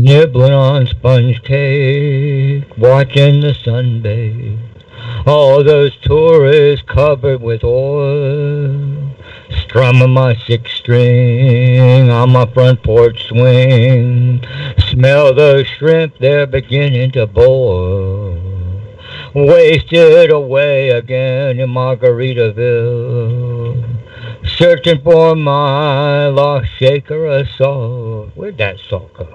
Nibbling on sponge cake, watching the sun bathe. All those tourists covered with oil, strumming my six string on my front porch swing. Smell those shrimp, they're beginning to boil. Wasted away again in Margaritaville. Searching for my lost shaker of salt. Where'd that salt go?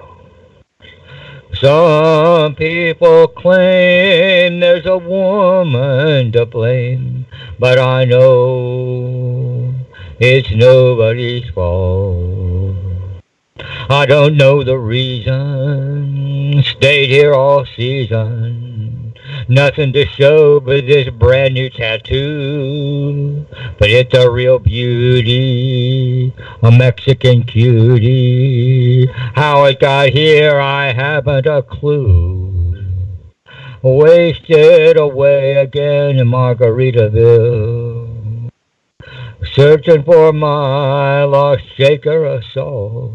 Some people claim there's a woman to blame, but I know it's nobody's fault. I don't know the reason, stayed here all season. Nothing to show but this brand new tattoo. But it's a real beauty, a Mexican cutie. How it got here, I haven't a clue. Wasted away again in Margaritaville. Searching for my lost shaker of salt.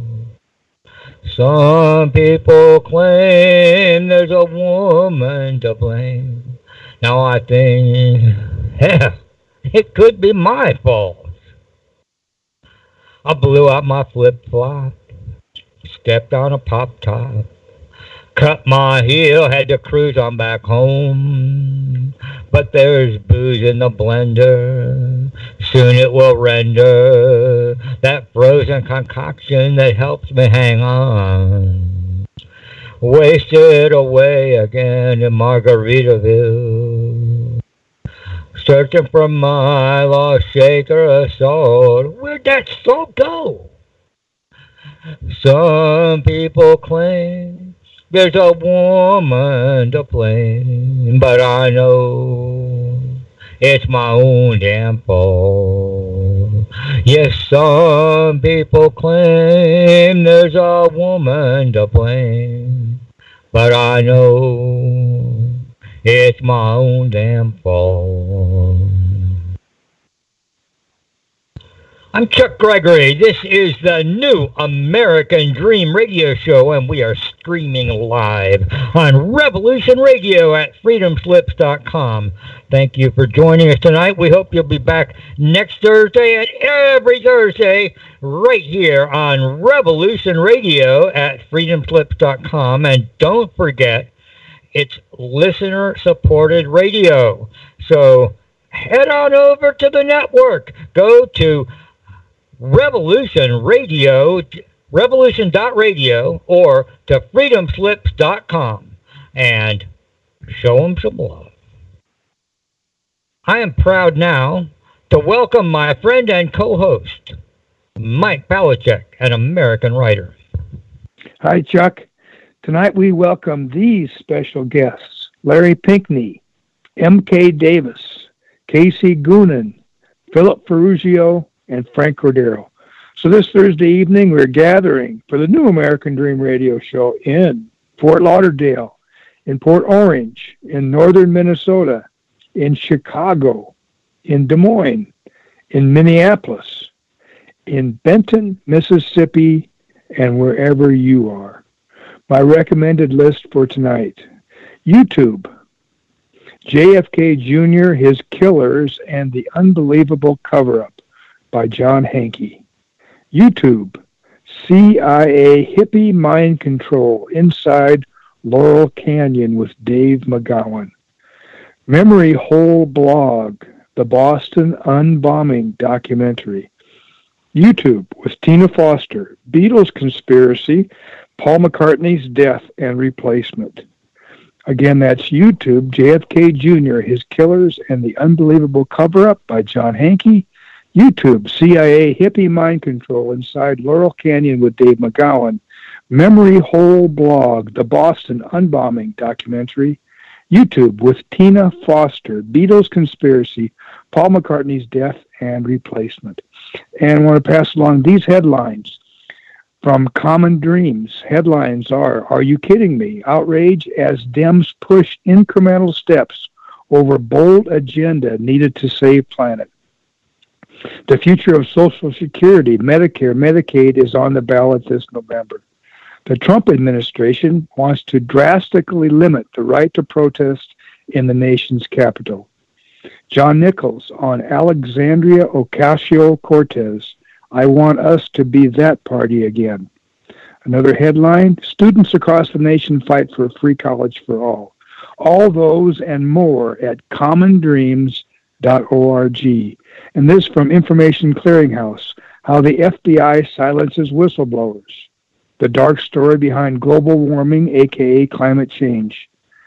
Some people claim there's a woman to blame. Now I think, yeah, it could be my fault. I blew out my flip-flop, stepped on a pop-top, cut my heel, had to cruise on back home. But there's booze in the blender, soon it will render that frozen concoction that helps me hang on. Wasted away again in Margaritaville, searching for my lost shaker of salt. Where'd that salt go? Some people claim there's a woman to blame, but I know it's my own damn fault. Yes, some people claim there's a woman to blame, but I know it's my own damn fault. I'm Chuck Gregory. This is the new American Dream Radio Show, and we are streaming live on Revolution Radio at freedomslips.com. Thank you for joining us tonight. We hope you'll be back next Thursday and every Thursday right here on Revolution Radio at freedomslips.com. And don't forget, it's listener-supported radio. So head on over to the network. Go to revolution.radio or to freedomslips.com and show them some love. I am proud now to welcome my friend and co-host, Mike Palachuk, an American writer. Hi, Chuck. Tonight we welcome these special guests: Larry Pinckney, M.K. Davis, Casey Goonan, Philip Ferrugio, and Frank Cordero. So this Thursday evening, we're gathering for the new American Dream Radio Show in Fort Lauderdale, in Port Orange, in northern Minnesota, in Chicago, in Des Moines, in Minneapolis, in Benton, Mississippi, and wherever you are. My recommended list for tonight: YouTube, JFK Jr., His Killers, and the Unbelievable Cover-Up by John Hankey. YouTube, CIA Hippie Mind Control Inside Laurel Canyon with Dave McGowan. Memory Hole Blog, the Boston Unbombing Documentary. YouTube with Tina Foster, Beatles Conspiracy, Paul McCartney's Death and Replacement. Again, that's YouTube, JFK Jr., His Killers, and the Unbelievable Cover-Up by John Hankey. YouTube, CIA Hippie Mind Control Inside Laurel Canyon with Dave McGowan. Memory Hole Blog, the Boston Unbombing Documentary. YouTube with Tina Foster, Beatles Conspiracy, Paul McCartney's Death and Replacement. And I want to pass along these headlines from Common Dreams. Headlines are you kidding me? Outrage as Dems push incremental steps over bold agenda needed to save planet. The future of Social Security, Medicare, Medicaid is on the ballot this November. The Trump administration wants to drastically limit the right to protest in the nation's capital. John Nichols on Alexandria Ocasio-Cortez, I want us to be that party again. Another headline, students across the nation fight for a free college for all. All those and more at commondreams.org. And this from Information Clearinghouse, how the FBI silences whistleblowers. The dark story behind global warming, aka climate change.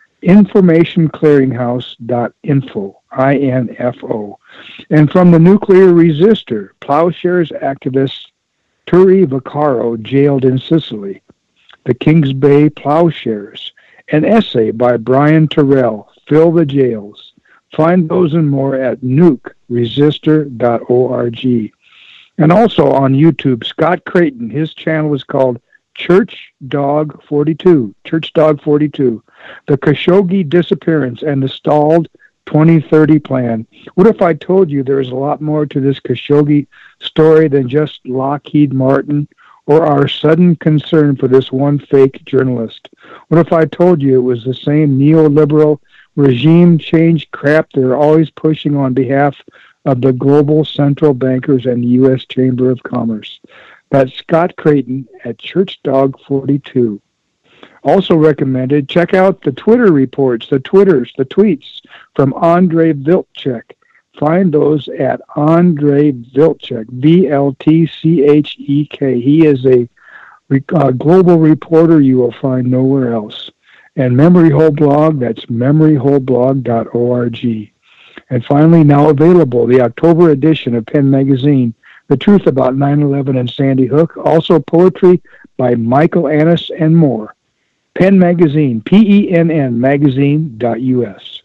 Informationclearinghouse.info, I-N-F-O. And from the Nuclear Resistor, Plowshares activist Turi Vaccaro jailed in Sicily. The Kings Bay Plowshares, an essay by Brian Terrell, Fill the Jails. Find those and more at nukeresistor.org. And also on YouTube, Scott Creighton, his channel is called Church Dog 42, Church Dog 42, the Khashoggi disappearance and the stalled 2030 plan. What if I told you there is a lot more to this Khashoggi story than just Lockheed Martin or our sudden concern for this one fake journalist? What if I told you it was the same neoliberal regime change crap they're always pushing on behalf of the global central bankers and the U.S. Chamber of Commerce? That's Scott Creighton at Church Dog 42. Also recommended, check out the Twitter reports, the tweets from Andrei Viltchek. Find those at Andrei Viltchek, V-L-T-C-H-E-K. He is a global reporter you will find nowhere else. And Memory Hole Blog, that's memoryholeblog.org. And finally, now available, the October edition of Penn Magazine, The Truth About 9/11 and Sandy Hook, also poetry by Michael Annis and more. Penn Magazine, Penn magazine.us.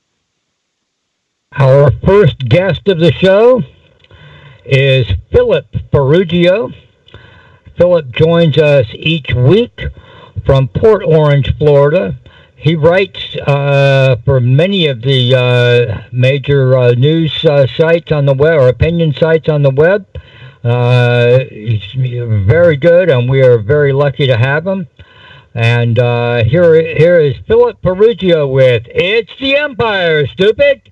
Our first guest of the show is Philip Ferrugio. Philip joins us each week from Port Orange, Florida. He writes for many of the major news sites on the web, or opinion sites on the web. He's very good, and we are very lucky to have him. And here is Philip Ferrugio with It's the Empire, Stupid!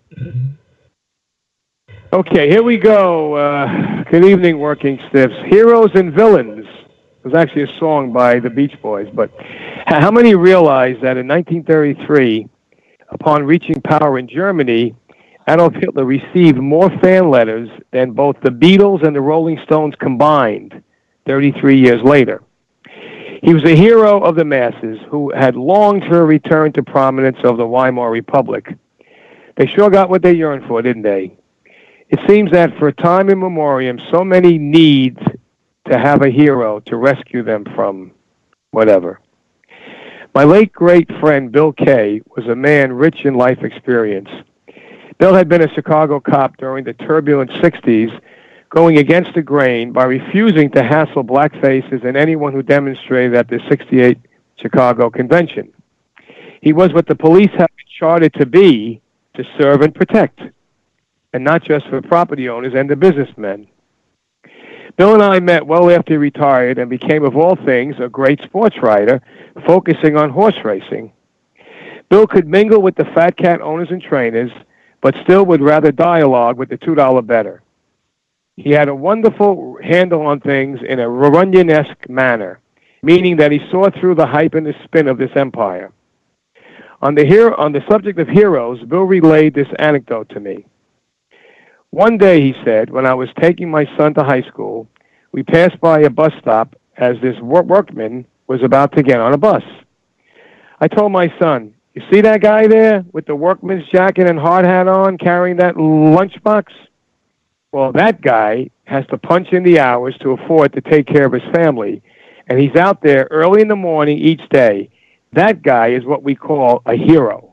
Okay, here we go. Good evening, Working Stiffs. Heroes and Villains. It was actually a song by the Beach Boys, but how many realize that in 1933, upon reaching power in Germany, Adolf Hitler received more fan letters than both the Beatles and the Rolling Stones combined 33 years later? He was a hero of the masses who had longed for a return to prominence of the Weimar Republic. They sure got what they yearned for, didn't they? It seems that for time immemorial, so many need to have a hero to rescue them from whatever. My late great friend Bill Kay was a man rich in life experience. Bill had been a Chicago cop during the turbulent 60s, going against the grain by refusing to hassle black faces and anyone who demonstrated at the 68 Chicago Convention. He was what the police had been chartered to be, to serve and protect, and not just for property owners and the businessmen. Bill and I met well after he retired and became, of all things, a great sports writer, focusing on horse racing. Bill could mingle with the fat cat owners and trainers, but still would rather dialogue with the $2 bettor. He had a wonderful handle on things in a Runyon-esque manner, meaning that he saw through the hype and the spin of this empire. On the subject of heroes, Bill relayed this anecdote to me. One day, he said, when I was taking my son to high school, we passed by a bus stop as this workman was about to get on a bus. I told my son, "You see that guy there with the workman's jacket and hard hat on, carrying that lunchbox? Well, that guy has to punch in the hours to afford to take care of his family, and he's out there early in the morning each day. That guy is what we call a hero."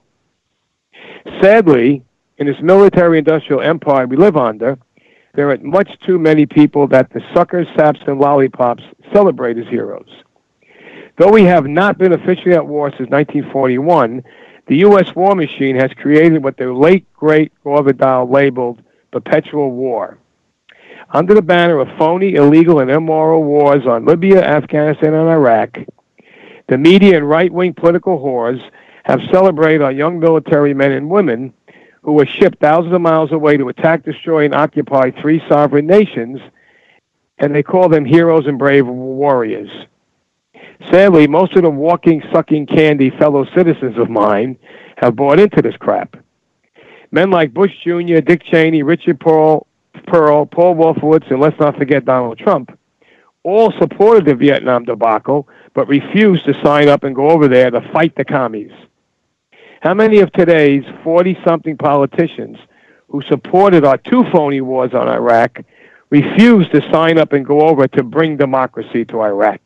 Sadly, in this military-industrial empire we live under, there are much too many people that the suckers, saps, and lollipops celebrate as heroes. Though we have not been officially at war since 1941, the U.S. war machine has created what the late, great Gore Vidal labeled perpetual war. Under the banner of phony, illegal, and immoral wars on Libya, Afghanistan, and Iraq, The media and right-wing political whores have celebrated our young military men and women who were shipped thousands of miles away to attack, destroy, and occupy 3 sovereign nations, and they call them heroes and brave warriors. Sadly, most of the walking, sucking candy fellow citizens of mine have bought into this crap. Men like Bush Jr., Dick Cheney, Richard Pearl, Paul Wolfowitz, and let's not forget Donald Trump, all supported the Vietnam debacle, but refused to sign up and go over there to fight the commies. How many of today's 40-something politicians who supported our 2 phony wars on Iraq refused to sign up and go over to bring democracy to Iraq?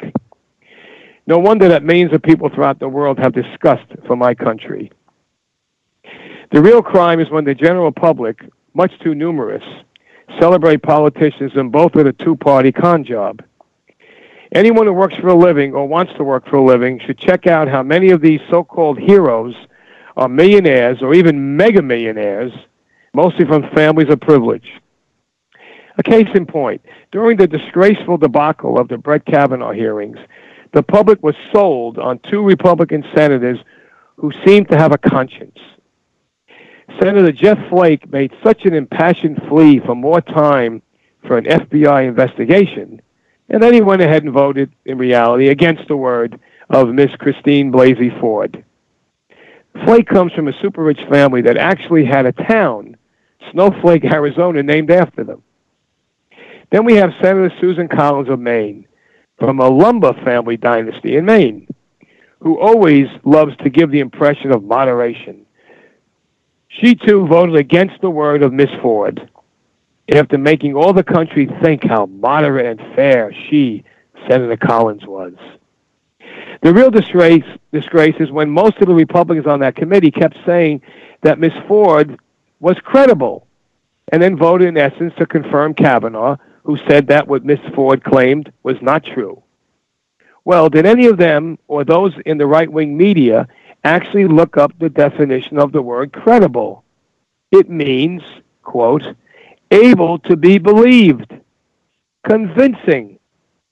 No wonder that millions of people throughout the world have disgust for my country. The real crime is when the general public, much too numerous, celebrate politicians in both of the 2-party con job. Anyone who works for a living or wants to work for a living should check out how many of these so-called heroes are millionaires or even mega millionaires, mostly from families of privilege. A case in point, during the disgraceful debacle of the Brett Kavanaugh hearings, the public was sold on 2 Republican senators who seemed to have a conscience. Senator Jeff Flake made such an impassioned plea for more time for an FBI investigation, and then he went ahead and voted, in reality, against the word of Miss Christine Blasey Ford. Flake comes from a super-rich family that actually had a town, Snowflake, Arizona, named after them. Then we have Senator Susan Collins of Maine, from a lumber family dynasty in Maine, who always loves to give the impression of moderation. She, too, voted against the word of Miss Ford, after making all the country think how moderate and fair she, Senator Collins, was. The real disgrace is when most of the Republicans on that committee kept saying that Miss Ford was credible, and then voted, in essence, to confirm Kavanaugh, who said that what Miss Ford claimed was not true. Well, did any of them, or those in the right-wing media, actually look up the definition of the word credible? It means, quote, able to be believed, convincing,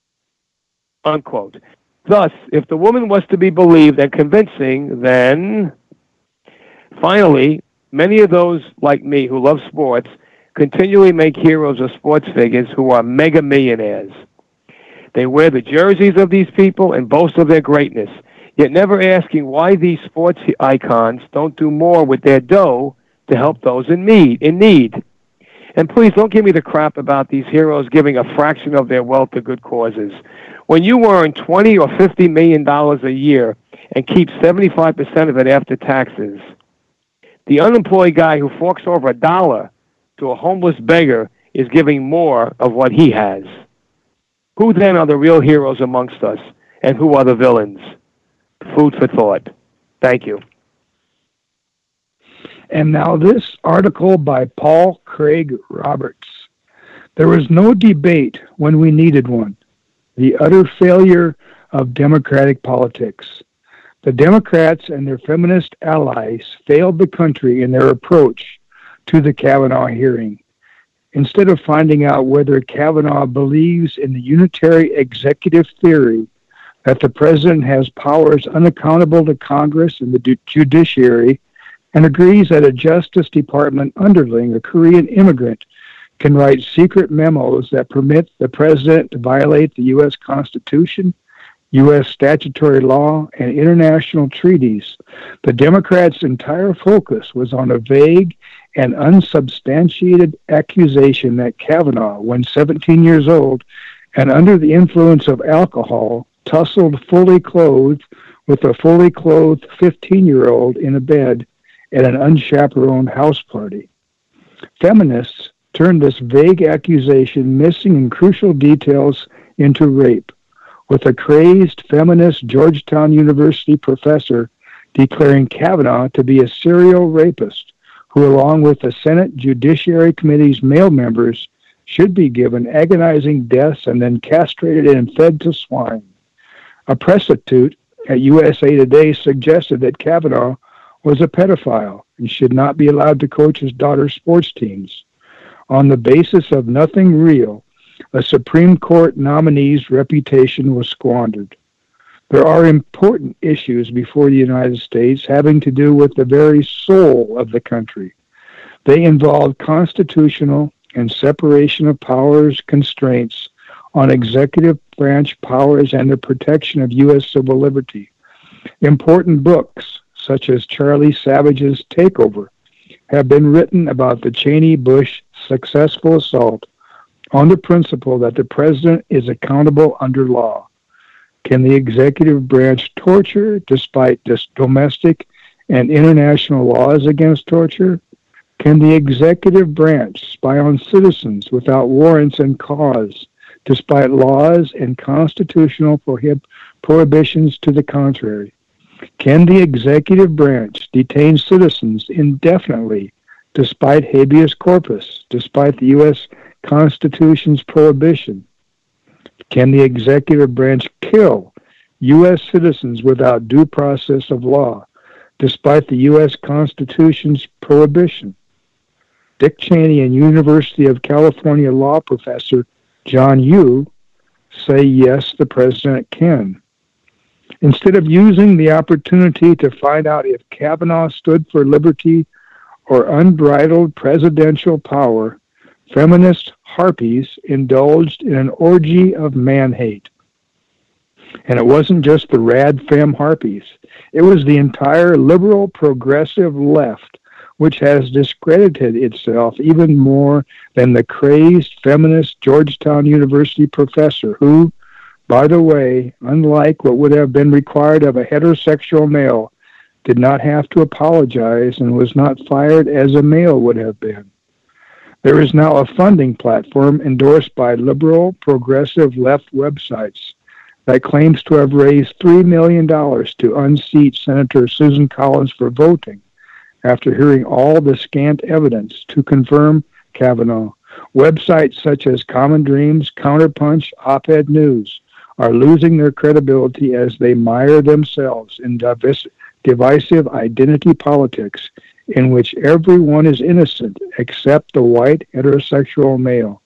unquote. Thus, if the woman was to be believed and convincing, then, finally, many of those like me who love sports continually make heroes of sports figures who are mega millionaires. They wear the jerseys of these people and boast of their greatness, yet never asking why these sports icons don't do more with their dough to help those in need. And please don't give me the crap about these heroes giving a fraction of their wealth to good causes. When you earn $20 or $50 million a year and keep 75% of it after taxes, the unemployed guy who forks over $1 to a homeless beggar is giving more of what he has. Who then are the real heroes amongst us, and who are the villains? Food for thought. Thank you. And now this article by Paul Craig Roberts. There was no debate when we needed one. The utter failure of democratic politics. The Democrats and their feminist allies failed the country in their approach to the Kavanaugh hearing. Instead of finding out whether Kavanaugh believes in the unitary executive theory that the president has powers unaccountable to Congress and the judiciary, and agrees that a Justice Department underling, a Korean immigrant, can write secret memos that permit the president to violate the U.S. Constitution, U.S. statutory law, and international treaties, the Democrats' entire focus was on a vague and unsubstantiated accusation that Kavanaugh, when 17 years old and under the influence of alcohol, tussled fully clothed with a fully clothed 15-year-old in a bed at an unchaperoned house party. Feminists turned this vague accusation, missing in crucial details, into rape, with a crazed feminist Georgetown University professor declaring Kavanaugh to be a serial rapist who, along with the Senate Judiciary Committee's male members, should be given agonizing deaths and then castrated and fed to swine. A prostitute at USA Today suggested that Kavanaugh was a pedophile and should not be allowed to coach his daughter's sports teams. On the basis of nothing real, a Supreme Court nominee's reputation was squandered. There are important issues before the United States having to do with the very soul of the country. They involve constitutional and separation of powers constraints on executive branch powers and the protection of U.S. civil liberty. Important books, such as Charlie Savage's Takeover, have been written about the Cheney-Bush successful assault on the principle that the president is accountable under law. Can the executive branch torture despite domestic and international laws against torture? Can the executive branch spy on citizens without warrants and cause, despite laws and constitutional prohibitions to the contrary? Can the executive branch detain citizens indefinitely, despite habeas corpus, despite the U.S. Constitution's prohibition? Can the executive branch kill U.S. citizens without due process of law, despite the U.S. Constitution's prohibition? Dick Cheney and University of California law professor John Yoo say yes, the president can. Instead of using the opportunity to find out if Kavanaugh stood for liberty or unbridled presidential power, feminist harpies indulged in an orgy of man-hate. And it wasn't just the rad femme harpies. It was the entire liberal progressive left, which has discredited itself even more than the crazed feminist Georgetown University professor who, by the way, unlike what would have been required of a heterosexual male, did not have to apologize and was not fired as a male would have been. There is now a funding platform endorsed by liberal, progressive left websites that claims to have raised $3 million to unseat Senator Susan Collins for voting after hearing all the scant evidence to confirm Kavanaugh. Websites such as Common Dreams, Counterpunch, Op-Ed News are losing their credibility as they mire themselves in divisive identity politics in which everyone is innocent except the white heterosexual male.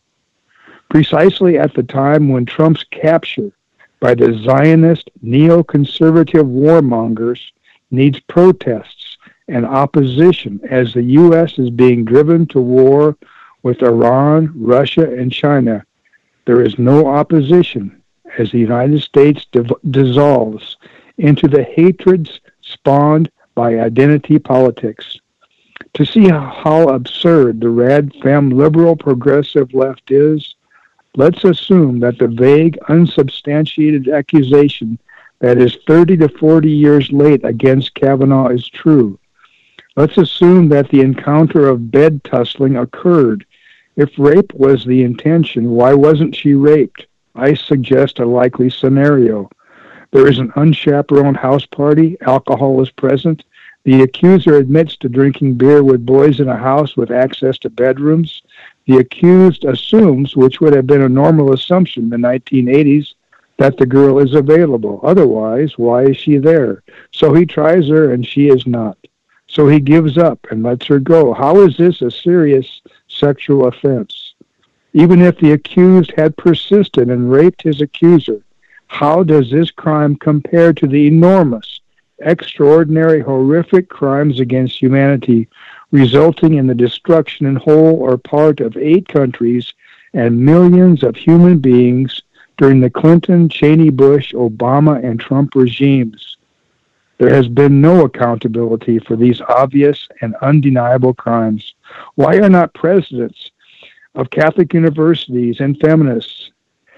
Precisely at the time when Trump's capture by the Zionist neoconservative warmongers needs protests and opposition as the U.S. is being driven to war with Iran, Russia, and China, there is no opposition as the United States dissolves into the hatreds spawned by identity politics. To see how absurd the rad femme liberal progressive left is, let's assume that the vague, unsubstantiated accusation that is 30 to 40 years late against Kavanaugh is true. Let's assume that the encounter of bed tussling occurred. If rape was the intention, why wasn't she raped? I suggest a likely scenario. There is an unchaperoned house party. Alcohol is present. The accuser admits to drinking beer with boys in a house with access to bedrooms. The accused assumes, which would have been a normal assumption in the 1980s, that the girl is available. Otherwise, why is she there? So he tries her and she is not. So he gives up and lets her go. How is this a serious sexual offense? Even if the accused had persisted and raped his accuser, how does this crime compare to the enormous, extraordinary, horrific crimes against humanity resulting in the destruction in whole or part of 8 countries and millions of human beings during the Clinton, Cheney, Bush, Obama, and Trump regimes? There has been no accountability for these obvious and undeniable crimes. Why are not presidents of Catholic universities and feminists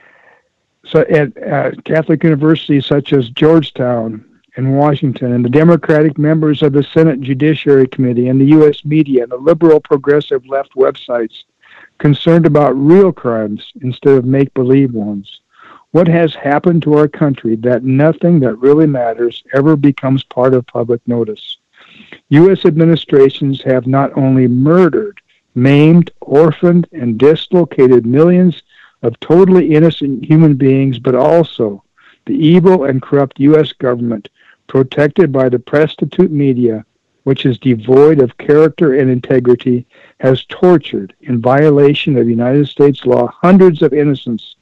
at Catholic universities such as Georgetown and Washington, and the Democratic members of the Senate Judiciary Committee and the U.S. media and the liberal progressive left websites concerned about real crimes instead of make-believe ones? What has happened to our country that nothing that really matters ever becomes part of public notice? U.S. administrations have not only murdered, maimed, orphaned, and dislocated millions of totally innocent human beings, but also the evil and corrupt U.S. government, protected by the prostitute media, which is devoid of character and integrity, has tortured, in violation of United States law, hundreds of innocents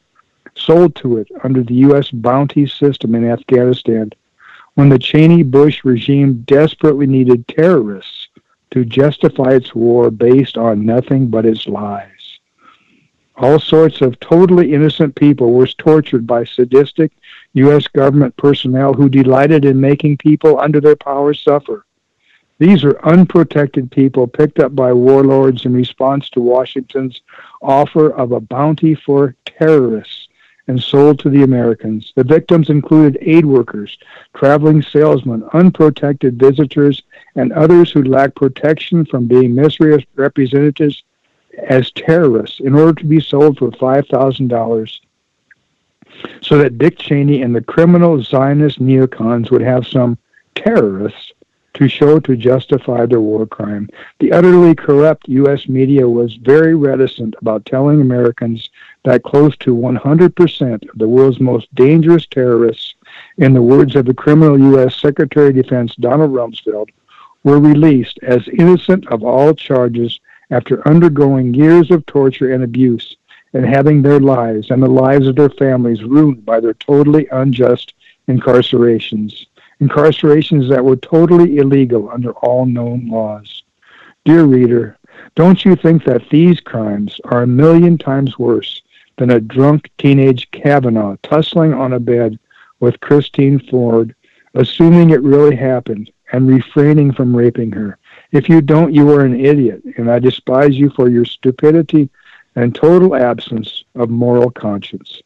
sold to it under the U.S. bounty system in Afghanistan when the Cheney-Bush regime desperately needed terrorists to justify its war based on nothing but its lies. All sorts of totally innocent people were tortured by sadistic U.S. government personnel who delighted in making people under their power suffer. These are unprotected people picked up by warlords in response to Washington's offer of a bounty for terrorists and sold to the Americans. The victims included aid workers, traveling salesmen, unprotected visitors, and others who lacked protection from being misrepresented as terrorists in order to be sold for $5,000 so that Dick Cheney and the criminal Zionist neocons would have some terrorists to show to justify their war crime. The utterly corrupt U.S. media was very reticent about telling Americans that close to 100% of the world's most dangerous terrorists, in the words of the criminal U.S. Secretary of Defense Donald Rumsfeld, were released as innocent of all charges after undergoing years of torture and abuse and having their lives and the lives of their families ruined by their totally unjust incarcerations that were totally illegal under all known laws. Dear reader, don't you think that these crimes are 1,000,000 times worse than a drunk teenage Kavanaugh tussling on a bed with Christine Ford, assuming it really happened and refraining from raping her? If you don't, you are an idiot, and I despise you for your stupidity and total absence of moral conscience.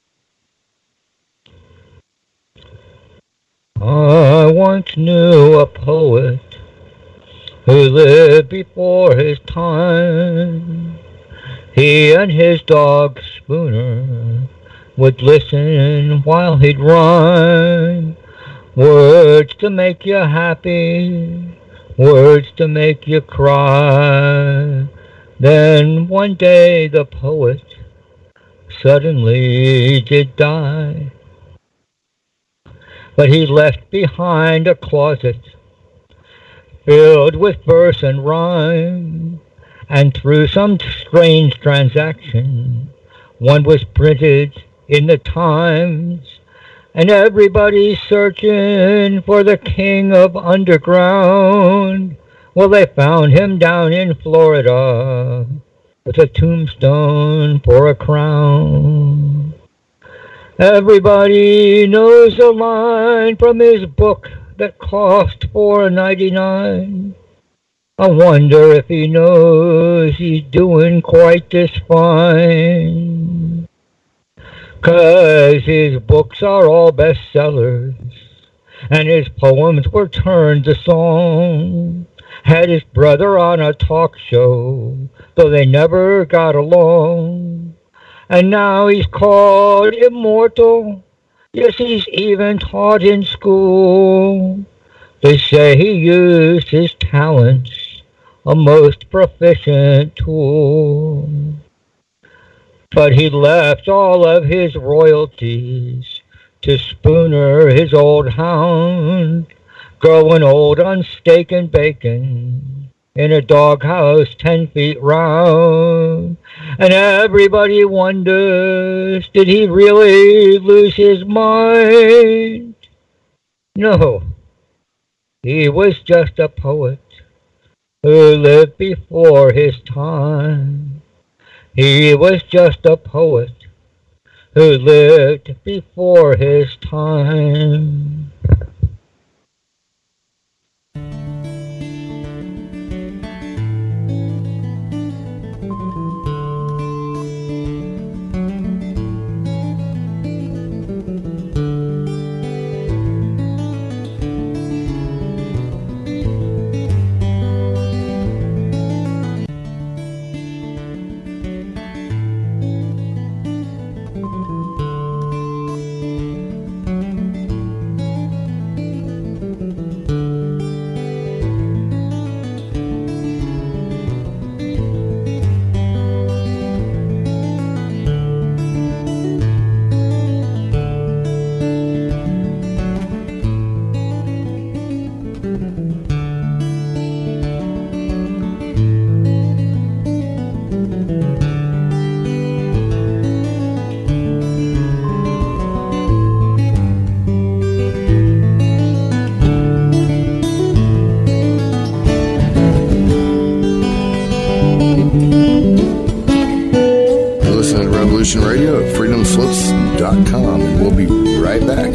I once knew a poet who lived before his time. He and his dog Spooner would listen while he'd rhyme. Words to make you happy, words to make you cry. Then one day the poet suddenly did die. But he left behind a closet filled with verse and rhyme, and through some strange transaction, one was printed in the Times, and everybody's searching for the king of underground. Well, they found him down in Florida with a tombstone for a crown. Everybody knows a line from his book that cost $4.99. I wonder if he knows he's doing quite this fine. 'Cause his books are all bestsellers, and his poems were turned to song. Had his brother on a talk show, though they never got along. And now he's called immortal. Yes, he's even taught in school. They say he used his talents, a most proficient tool. But he left all of his royalties to Spooner, his old hound, growing old on steak and bacon in a doghouse 10 feet round. And everybody wonders, did he really lose his mind? No, he was just a poet who lived before his time. He was just a poet who lived before his time.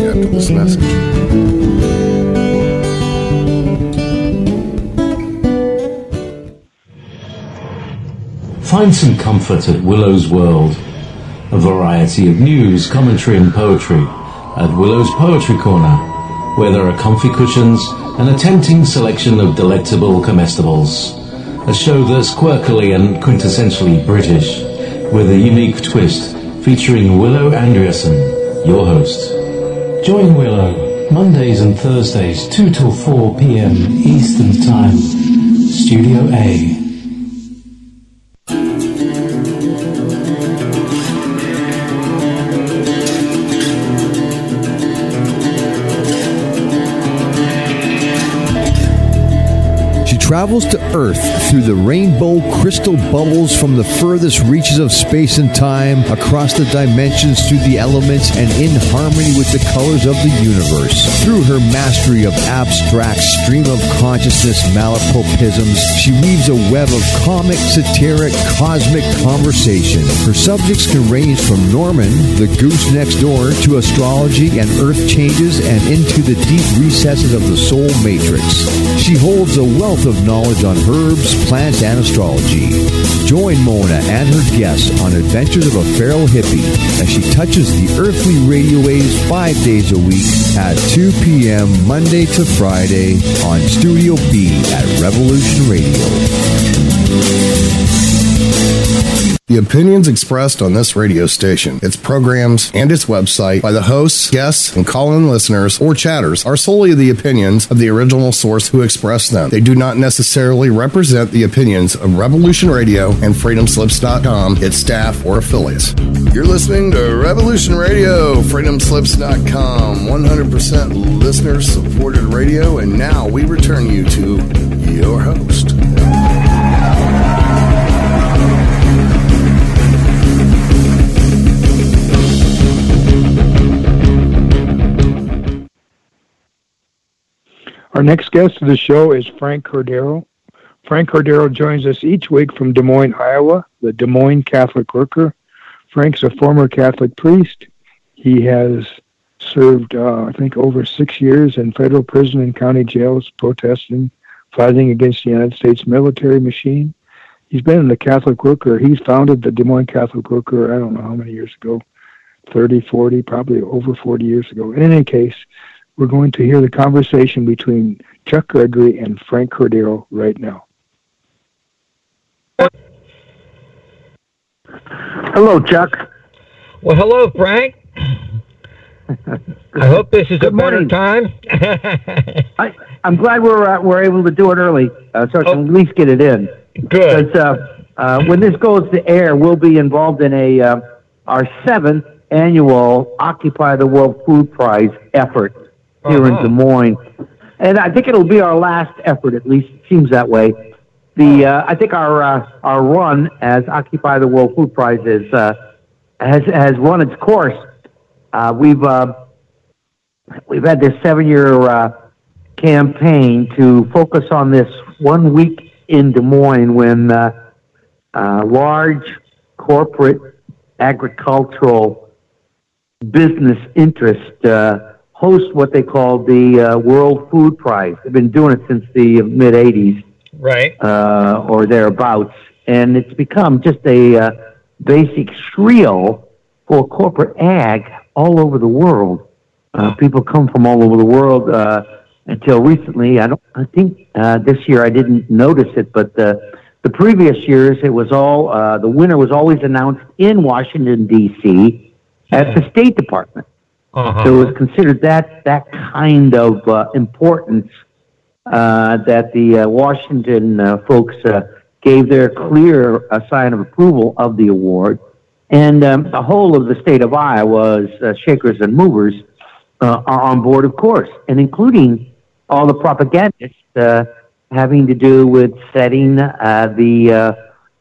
after this message. Find some comfort at Willow's World. A variety of news, commentary and poetry at Willow's Poetry Corner, where there are comfy cushions and a tempting selection of delectable comestibles. A show that's quirkily and quintessentially British, with a unique twist, featuring Willow Andreasen, your host. Join Willow, Mondays and Thursdays, 2 till 4 p.m. Eastern Time. Studio A. Travels to Earth through the rainbow crystal bubbles from the furthest reaches of space and time, across the dimensions, through the elements, and in harmony with the colors of the universe. Through her mastery of abstract stream of consciousness malapropisms, she weaves a web of comic, satiric, cosmic conversation. Her subjects can range from Norman, the goose next door, to astrology and earth changes, and into the deep recesses of the soul matrix. She holds a wealth of knowledge on herbs, plants, and astrology. Join Mona and her guests on Adventures of a Feral Hippie as she touches the earthly radio waves 5 days a week at 2 p.m. Monday to Friday on Studio B at Revolution Radio. The opinions expressed on this radio station, its programs, and its website by the hosts, guests, and call-in listeners or chatters are solely the opinions of the original source who expressed them. They do not necessarily represent the opinions of Revolution Radio and FreedomSlips.com, its staff, or affiliates. You're listening to Revolution Radio, FreedomSlips.com, 100% listener-supported radio, and now we return you to your host. Our next guest of the show is Frank Cordero. Frank Cordero joins us each week from Des Moines, Iowa, the Des Moines Catholic worker. Frank's a former Catholic priest. He has served, I think, over 6 years in federal prison and county jails protesting, fighting against the United States military machine. He's been in the Catholic worker. He founded the Des Moines Catholic worker, I don't know how many years ago, 30, 40, probably over 40 years ago. In any case, we're going to hear the conversation between Chuck Gregory and Frank Cordero right now. Hello, Chuck. Well, hello, Frank. I hope this is a better time. I'm glad we're able to do it early, so I can at least get it in. Good. Because when this goes to air, we'll be involved in our 7th annual Occupy the World Food Prize effort here in Des Moines, and I think it'll be our last effort. At least it seems that way. I think our run as Occupy the World Food Prize has run its course. We've had this 7-year campaign to focus on this 1 week in Des Moines when large corporate agricultural business interest host what they call the World Food Prize. They've been doing it since the mid-'80s. Right. Or thereabouts. And it's become just a basic shrill for corporate ag all over the world. People come from all over the world. Until recently, I think this year I didn't notice it, but the previous years it was all, the winner was always announced in Washington, D.C. at the State Department. So it was considered that kind of importance that the Washington folks gave their clear sign of approval of the award. And the whole of the state of Iowa's shakers and movers are on board, of course, and including all the propagandists having to do with setting the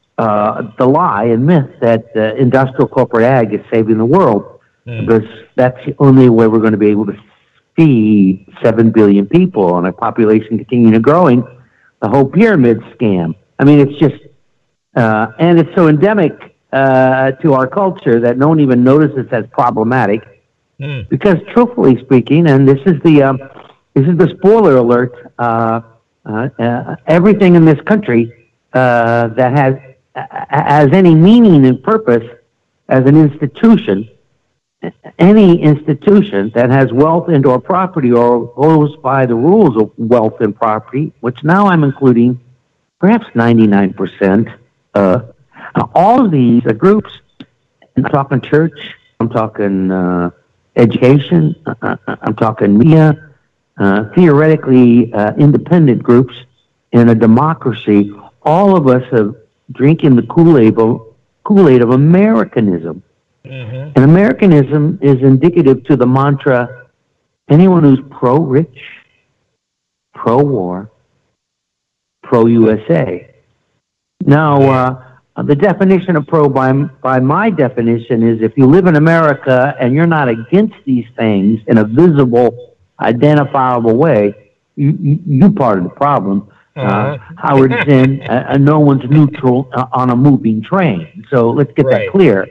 lie and myth that industrial corporate ag is saving the world. Because that's the only way we're going to be able to feed 7 billion people and a population continuing to growing. The whole pyramid scam. I mean, it's just, and it's so endemic to our culture that no one even notices as problematic. Because truthfully speaking, and this is the spoiler alert, everything in this country that has any meaning and purpose as an institution, any institution that has wealth and or property or goes by the rules of wealth and property, which now I'm including perhaps 99%, all of these groups, I'm talking church, I'm talking education, I'm talking media, theoretically independent groups in a democracy, all of us are drinking the Kool-Aid of Americanism. And Americanism is indicative to the mantra, anyone who's pro-rich, pro-war, pro-USA. Now, the definition of pro by my definition is if you live in America and you're not against these things in a visible, identifiable way, you're part of the problem. Howard Zinn, no one's neutral on a moving train. So let's get that clear.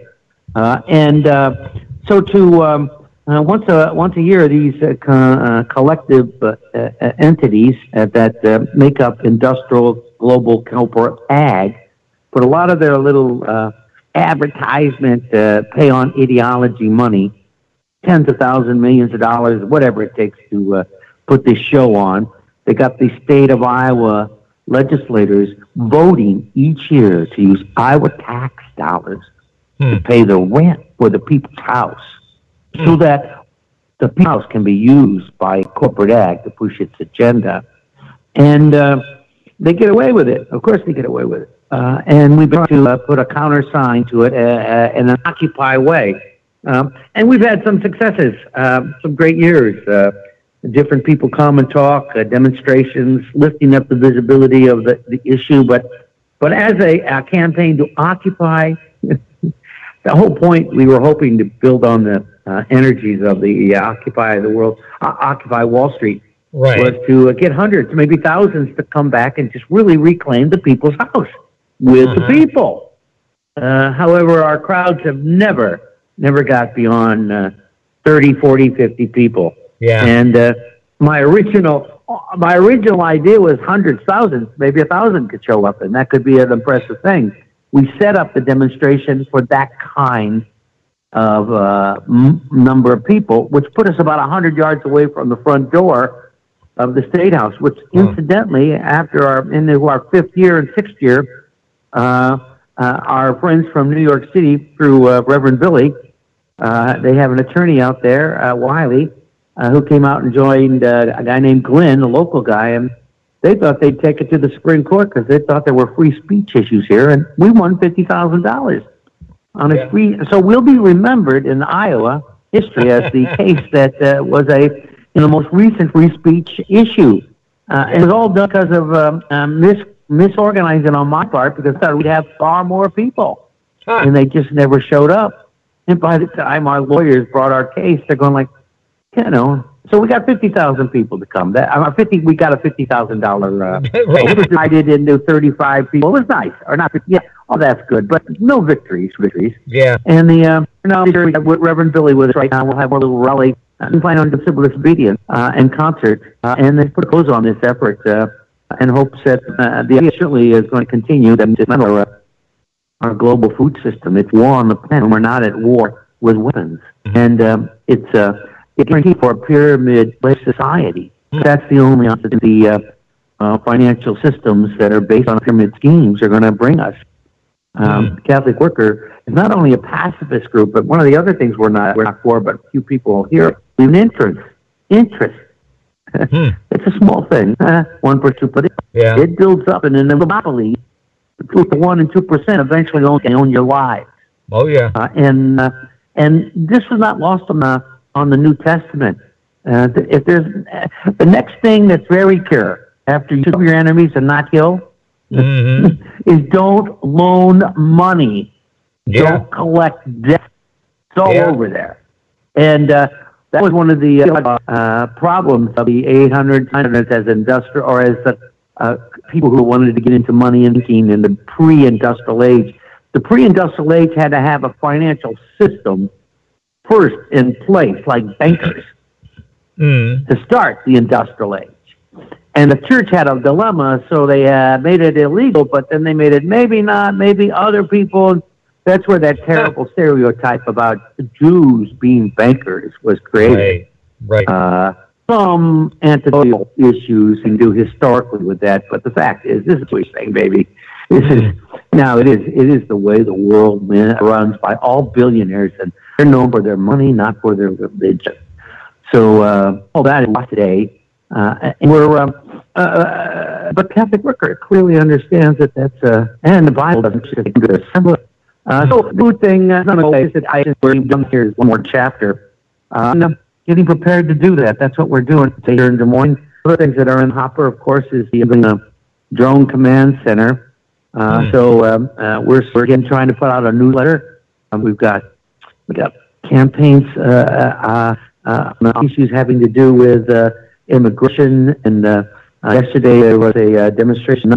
So to once a year, these collective entities that make up industrial, global, corporate, ag, put a lot of their little advertisement, pay on ideology money, tens of thousands, millions of dollars, whatever it takes to put this show on. They got the state of Iowa legislators voting each year to use Iowa tax dollars to pay the rent for the people's house so that the people's house can be used by corporate ag to push its agenda. And they get away with it. Of course they get away with it. And we've got to put a countersign to it in an Occupy way. And we've had some successes, some great years. Different people come and talk, demonstrations, lifting up the visibility of the issue. But as a campaign to occupy, the whole point we were hoping to build on the energies of the Occupy the World, Occupy Wall Street, was to get hundreds, maybe thousands to come back and just really reclaim the people's house with the people. However, our crowds have never got beyond 30, 40, 50 people. Yeah. And my original idea was hundreds, thousands, maybe 1,000 could show up, and that could be an impressive thing. We set up the demonstration for that kind of number of people, which put us about 100 yards away from the front door of the State House, which incidentally, into our fifth year and sixth year, our friends from New York City through Reverend Billy, they have an attorney out there, Wiley, who came out and joined a guy named Glenn, a local guy, and they thought they'd take it to the Supreme Court because they thought there were free speech issues here, and we won $50,000 on a free. So we'll be remembered in Iowa history as the case that was the most recent free speech issue. It was all done because of misorganizing on my part because I thought we'd have far more people, and they just never showed up. And by the time our lawyers brought our case, they're going like, so we got 50,000 people to come. We got a $50,000. It was divided into 35 people. It was nice, or not? Yeah, that's good, but no victories. Yeah. And with Reverend Billy with us right now, we'll have our little rally and plan on civil disobedience and concert, and then put a close on this effort, and hopes that the idea certainly is going to continue to dismantle our global food system. It's war on the planet. We're not at war with weapons, and it's guarantee for a pyramid-based society. That's the only answer to the financial systems that are based on pyramid schemes are going to bring us. Catholic Worker is not only a pacifist group, but one of the other things we're not for, but a few people here, we have an interest. It's a small thing, 1%, but it builds up, and in the monopoly, between 1% and 2% eventually own your lives. Oh yeah. And this was not lost on the New Testament. If there's the next thing that's very clear after you love your enemies and not kill, is don't loan money. Yeah. Don't collect debt. It's all over there. And that was one of the problems of the 800s as industrial, or as people who wanted to get into money and banking in the pre-industrial age. The pre-industrial age had to have a financial system first in place, like bankers, to start the industrial age. And the church had a dilemma, so they made it illegal, but then they made it maybe not, maybe other people. That's where that terrible stereotype about Jews being bankers was created. Right. Some anecdotal issues you can do historically with that, but the fact is, this is what we're saying, baby. This is now it is the way the world runs by all billionaires, and they're known for their money, not for their religion. So all that is today. But Catholic Worker clearly understands that that's, and the Bible doesn't just assemble it. So the good thing, that I just done here is one more chapter. Getting prepared to do that. That's what we're doing here in Des Moines. Other things that are in hopper, of course, is the drone command center. So we're again trying to put out a newsletter. We got campaigns, issues having to do with immigration, and yesterday there was a demonstration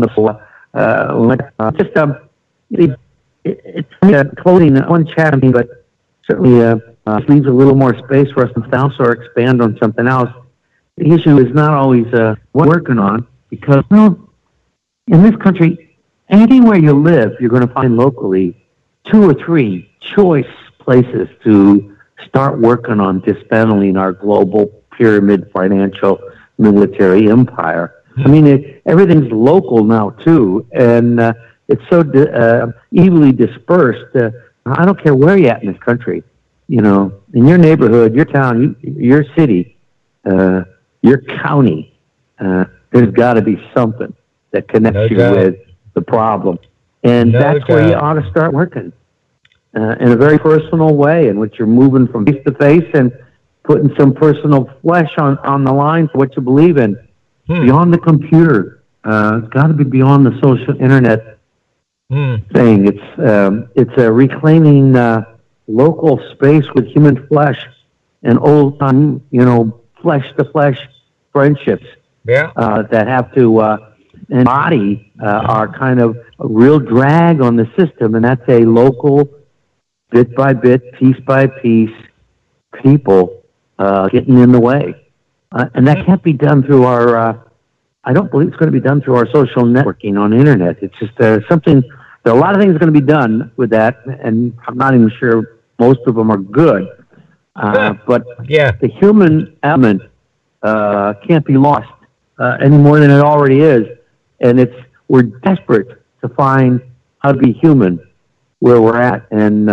it's closing one chapter, but certainly leaves a little more space for us to bounce or expand on something else. The issue is not always what we're working on, because in this country, anywhere you live, you're going to find locally 2 or 3 choice places to start working on dismantling our global pyramid financial military empire. I mean, everything's local now, too, and it's so evenly dispersed. I don't care where you're at in this country. You know, in your neighborhood, your town, your city, your county, there's got to be something that connects you with the problem. And that's where you ought to start working in a very personal way, in which you're moving from face to face and putting some personal flesh on the line for what you believe in. Beyond the computer. It's got to be beyond the social internet thing. It's reclaiming local space with human flesh and old time, flesh to flesh friendships that have to embody our kind of a real drag on the system, and that's a local, bit by bit, piece by piece, people getting in the way. And that can't be done through our, I don't believe it's going to be done through our social networking on the internet. It's just there are a lot of things going to be done with that, and I'm not even sure most of them are good. But the human element can't be lost any more than it already is. And we're desperate to find how to be human where we're at. And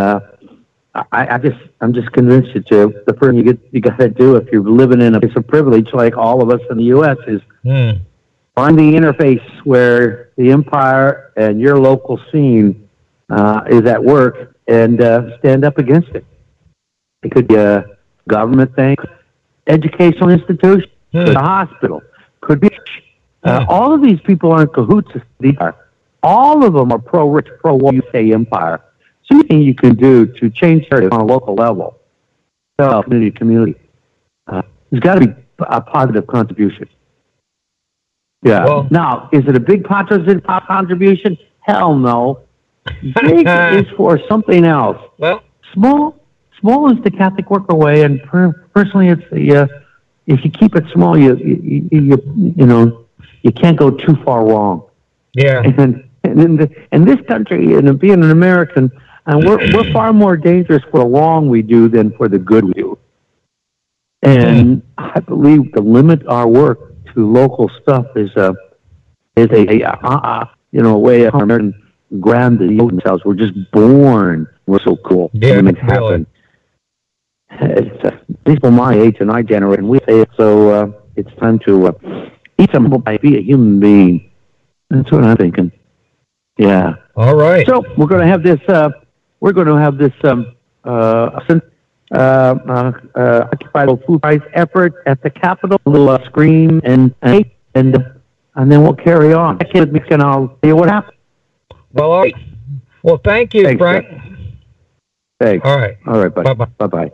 I'm just convinced that the first thing you got to do if you're living in a place of privilege like all of us in the U.S. is find the interface where the empire and your local scene is at work, and stand up against it. It could be a government thing, educational institution, a hospital, could be. All of these people are in cahoots. All of them are pro-rich, pro-war USA empire. So anything you can do to change narrative on a local level, community, there's got to be a positive contribution. Yeah. Well, now, is it a big positive contribution? Hell no. Big is for something else. Well, small is the Catholic Worker way, and personally, it's the if you keep it small, you can't go too far wrong. Yeah. And in this country, and being an American, and we're far more dangerous for the wrong we do than for the good we do. And I believe to limit our work to local stuff is a way of American grand themselves. We're just born. We're so cool. Yeah, things happen. It's people my age and our generation. We say it, so it's time to eat some by be a human being. That's what I'm thinking. Yeah. All right. So we're going to have this. Occupy food price effort at the Capitol. A little scream and then we'll carry on. And I'll tell you what happened. Well, all right. Well, thank you, Thanks, Frank. Thanks. All right. All right, buddy. Bye-bye.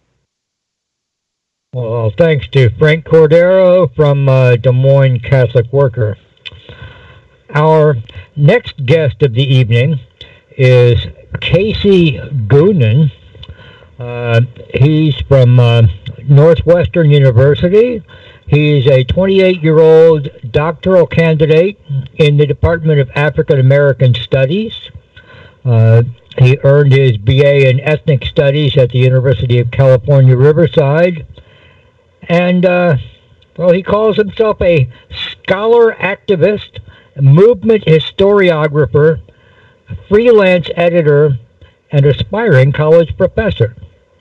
Well, thanks to Frank Cordero from Des Moines Catholic Worker. Our next guest of the evening is Casey Goonan, He's from Northwestern University. He's a 28-year-old doctoral candidate in the Department of African American Studies. He earned his BA in Ethnic Studies at the University of California, Riverside. And, he calls himself a scholar activist, movement historiographer, freelance editor, and aspiring college professor.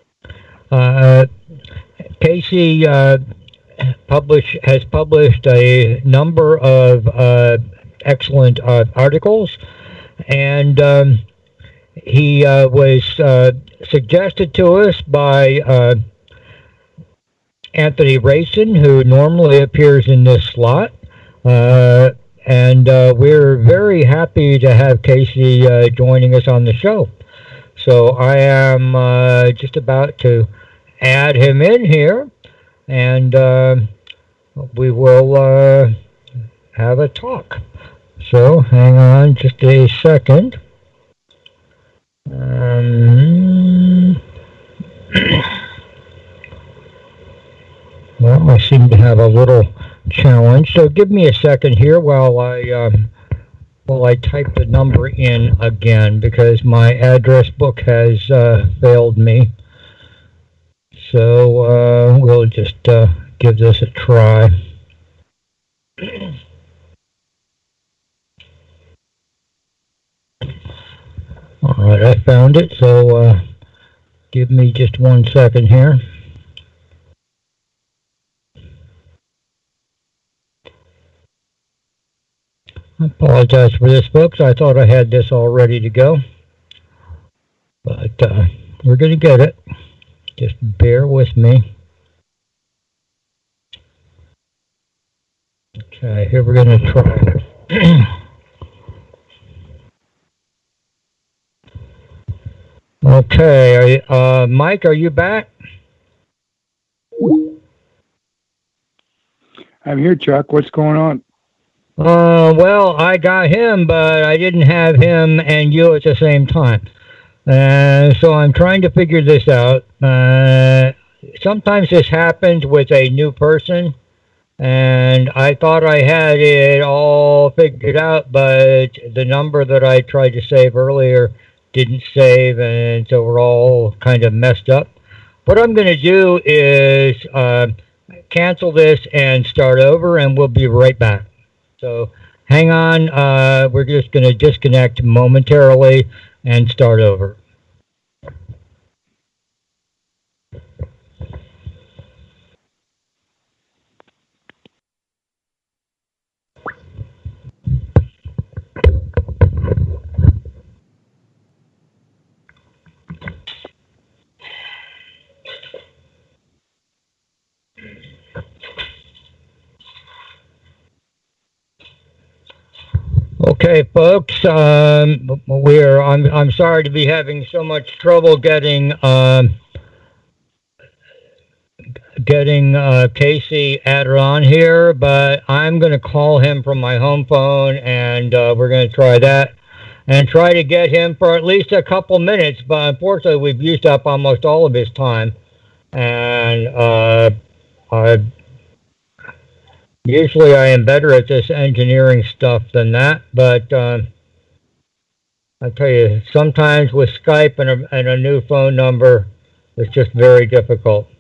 Casey has published a number of excellent articles, and he was suggested to us by Anthony Racin, who normally appears in this slot. And we're very happy to have Casey joining us on the show. So I am just about to add him in here, and we will have a talk. So hang on just a second. Well, I seem to have a little challenge, so give me a second here while I type the number in again, because my address book has failed me. So we'll just give this a try. All right, I found it, so give me just 1 second here. I apologize for this, folks. I thought I had this all ready to go. But we're going to get it. Just bear with me. Okay, here we're going to try it. Okay, Mike, are you back? I'm here, Chuck. What's going on? Well, I got him, but I didn't have him and you at the same time. So I'm trying to figure this out. Sometimes this happens with a new person, and I thought I had it all figured out, but the number that I tried to save earlier didn't save, and so we're all kind of messed up. What I'm going to do is cancel this and start over, and we'll be right back. So hang on, we're just going to disconnect momentarily and start over. Okay, folks. I'm sorry to be having so much trouble getting Casey added on here, but I'm going to call him from my home phone, and we're going to try that and try to get him for at least a couple minutes. But unfortunately, we've used up almost all of his time, and usually I am better at this engineering stuff than that, but I tell you, sometimes with Skype and a new phone number, it's just very difficult.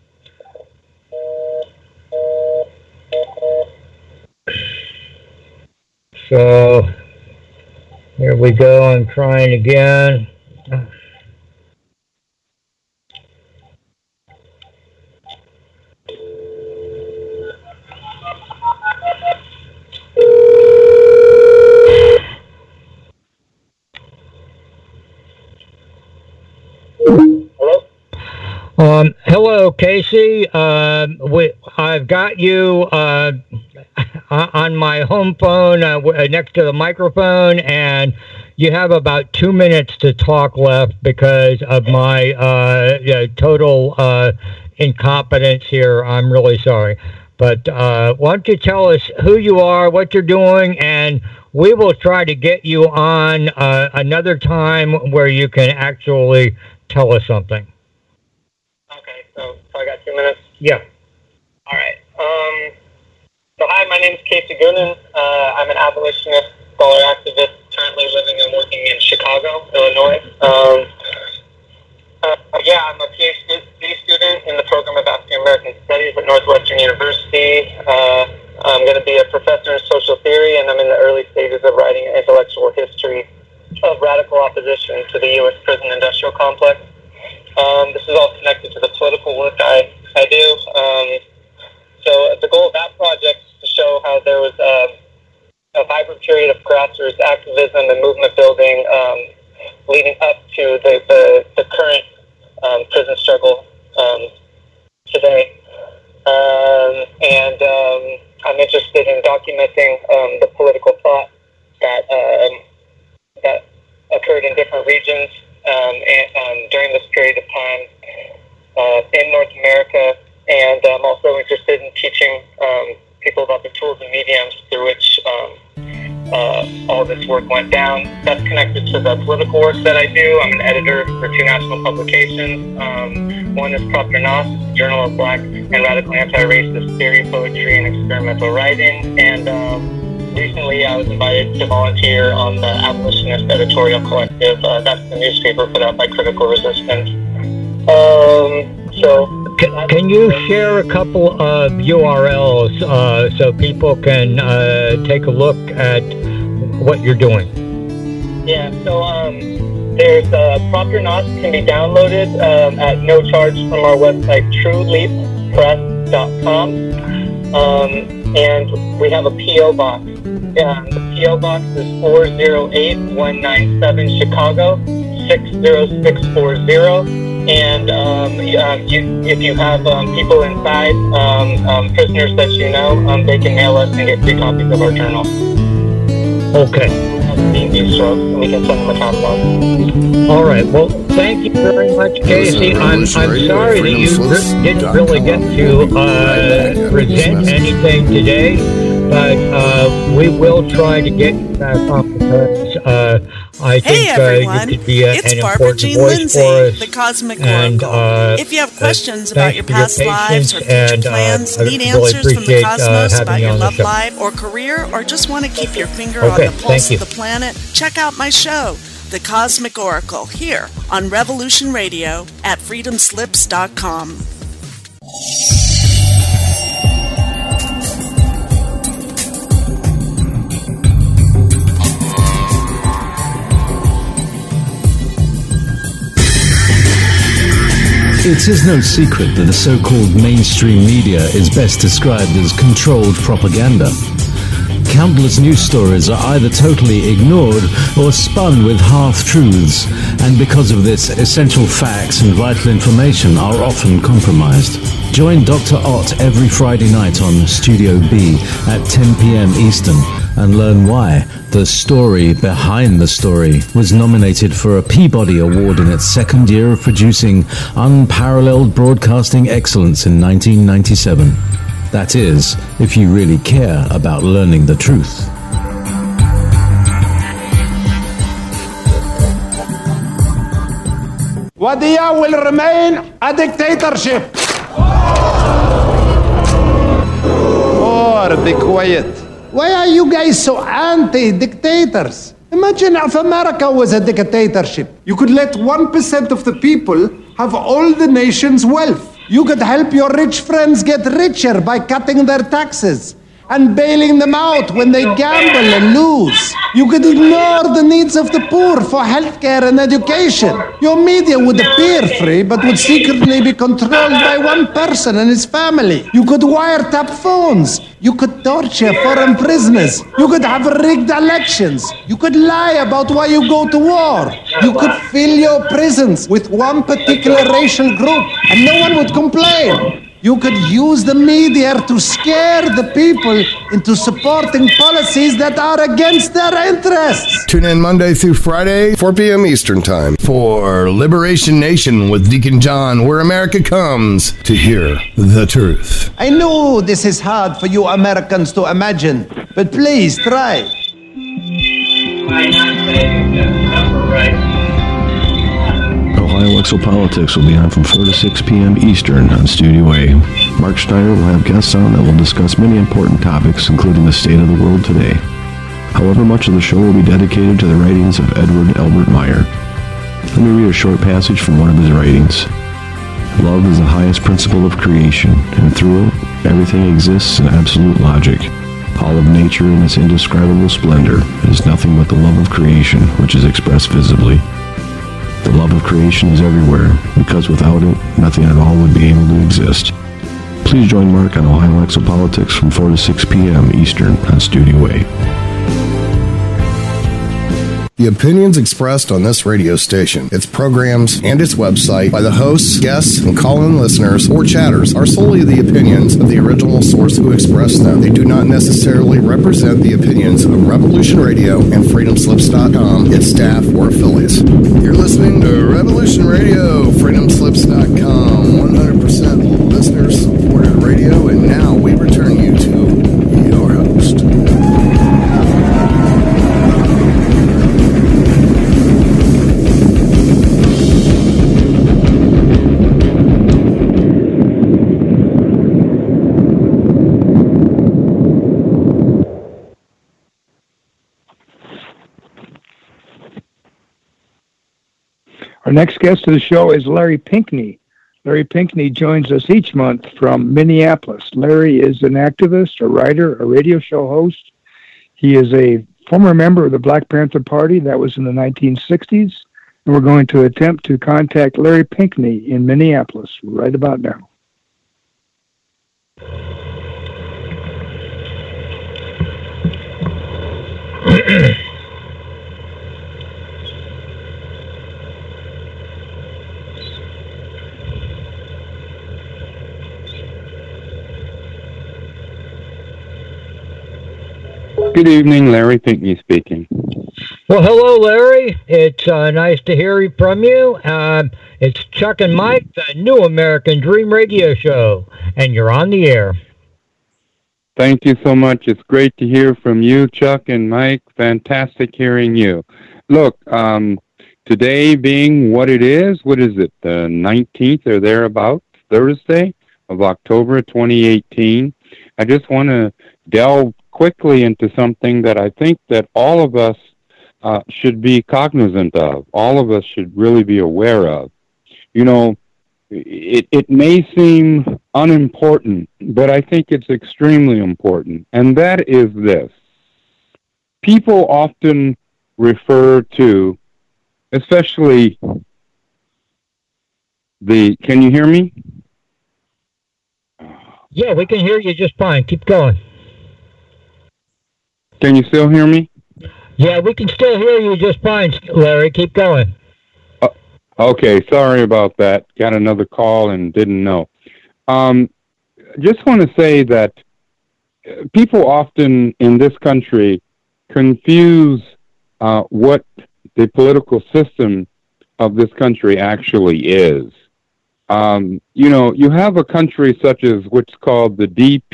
So here we go. I'm trying again. Hello, Casey. I've got you on my home phone next to the microphone, and you have about 2 minutes to talk left because of my total incompetence here. I'm really sorry. But why don't you tell us who you are, what you're doing, and we will try to get you on another time where you can actually tell us something. Yeah. All right. So hi, my name is Casey Goonan. I'm an abolitionist, scholar, activist, currently living and working in Chicago, Illinois. I'm a PhD student in the program of African American Studies at Northwestern University. I'm going to be a professor in social theory, and I'm in the early stages of writing an intellectual history of radical opposition to the U.S. prison industrial complex. This is all connected to the political work I do. So the goal of that project is to show how there was a vibrant period of grassroots activism and movement building leading up to the current prison struggle today. I'm interested in documenting the political thought that occurred in different regions during this period of time in North America, and I'm also interested in teaching people about the tools and mediums through which all this work went down. That's connected to the political work that I do. I'm an editor for 2 national publications. One is Propter Nos, Journal of Black and Radical Anti-Racist Theory, Poetry, and Experimental Writing. And recently I was invited to volunteer on the Abolitionist Editorial Collective. That's the newspaper put out by Critical Resistance. Can you share a couple of URLs so people can take a look at what you're doing? Yeah, so there's Propter Nos can be downloaded at no charge from our website, trueleappress.com. And we have a P.O. box. The P.O. box is 408197 Chicago, 60640. And if you have people inside, prisoners that you know, they can mail us and get free copies of our journal. Okay. We can send them a catalog. All right. Well, thank you very much, Casey. I'm sorry that you didn't really get to present anything today, but we will try to get you back on because I think you could be an important voice for us. The Cosmic Oracle. If you have questions about your past lives or future plans, need answers from the cosmos about your love life or career, or just want to keep your finger on the pulse of the planet, check out my show, The Cosmic Oracle, here on Revolution Radio at freedomslips.com. It is no secret that the so-called mainstream media is best described as controlled propaganda. Countless news stories are either totally ignored or spun with half-truths, and because of this, essential facts and vital information are often compromised. Join Dr. Ott every Friday night on Studio B at 10 p.m. Eastern and learn why The Story Behind the Story was nominated for a Peabody Award in its second year of producing unparalleled broadcasting excellence in 1997. That is, if you really care about learning the truth. Wadiya will remain a dictatorship. Or be quiet. Why are you guys so anti-dictators? Imagine if America was a dictatorship. You could let 1% of the people have all the nation's wealth. You could help your rich friends get richer by cutting their taxes and bailing them out when they gamble and lose. You could ignore the needs of the poor for healthcare and education. Your media would appear free, but would secretly be controlled by one person and his family. You could wiretap phones. You could torture foreign prisoners. You could have rigged elections. You could lie about why you go to war. You could fill your prisons with one particular racial group, and no one would complain. You could use the media to scare the people into supporting policies that are against their interests. Tune in Monday through Friday, 4 p.m. Eastern Time for Liberation Nation with Deacon John, where America comes to hear the truth. I know this is hard for you Americans to imagine, but please try. Ohio Exopolitics will be on from 4 to 6 p.m. Eastern on Studio A. Mark Schneider will have guests on that will discuss many important topics, including the state of the world today. However, much of the show will be dedicated to the writings of Edward Albert Meyer. Let me read a short passage from one of his writings. Love is the highest principle of creation, and through it, everything exists in absolute logic. All of nature in its indescribable splendor is nothing but the love of creation, which is expressed visibly. The love of creation is everywhere, because without it, nothing at all would be able to exist. Please join Mark on Ohio Exopolitics from 4 to 6 p.m. Eastern on Studio A. The opinions expressed on this radio station, its programs, and its website by the hosts, guests, and call-in listeners or chatters are solely the opinions of the original source who expressed them. They do not necessarily represent the opinions of Revolution Radio and FreedomSlips.com, its staff, or affiliates. You're listening to Revolution Radio, FreedomSlips.com, 100% listener-supported radio, and now we return you to your host. Our next guest of the show is Larry Pinkney. Larry Pinkney joins us each month from Minneapolis. Larry is an activist, a writer, a radio show host. He is a former member of the Black Panther Party. That was in the 1960s. And we're going to attempt to contact Larry Pinkney in Minneapolis right about now. Good evening, Larry Pinkney speaking. Well, hello, Larry. It's nice to hear from you. It's Chuck and Mike, the New American Dream Radio Show, and you're on the air. Thank you so much. It's great to hear from you, Chuck and Mike. Fantastic hearing you. Look, today being what it is, the 19th or thereabouts, Thursday of October 2018, I just want to delve quickly into something that I think that all of us should be cognizant of. All of us should really be aware of. You know, it may seem unimportant, but I think it's extremely important. And that is this. People often refer to, especially can you hear me? Yeah, we can hear you just fine. Keep going. Can you still hear me? Yeah, we can still hear you just fine, Larry. Keep going. Okay, sorry about that. Got another call and didn't know. Just want to say that people often in this country confuse what the political system of this country actually is. You know, you have a country such as what's called the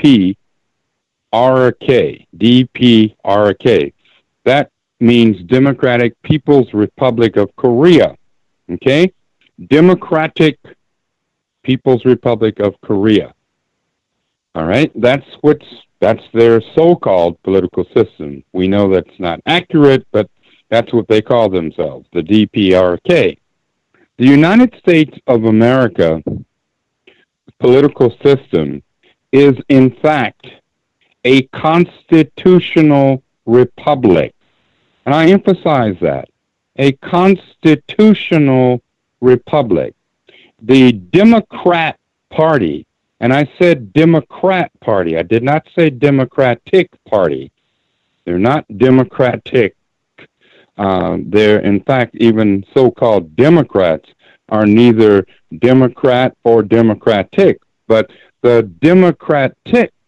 DPRK. That means Democratic People's Republic of Korea. Okay? Democratic People's Republic of Korea. All right? That's their so-called political system. We know that's not accurate, but that's what they call themselves, the DPRK. The United States of America political system is, in fact, a constitutional republic. And I emphasize that. A constitutional republic. The Democrat Party, and I said Democrat Party, I did not say Democratic Party. They're not democratic. They're, in fact, even so-called Democrats are neither Democrat or Democratic. But the Democrat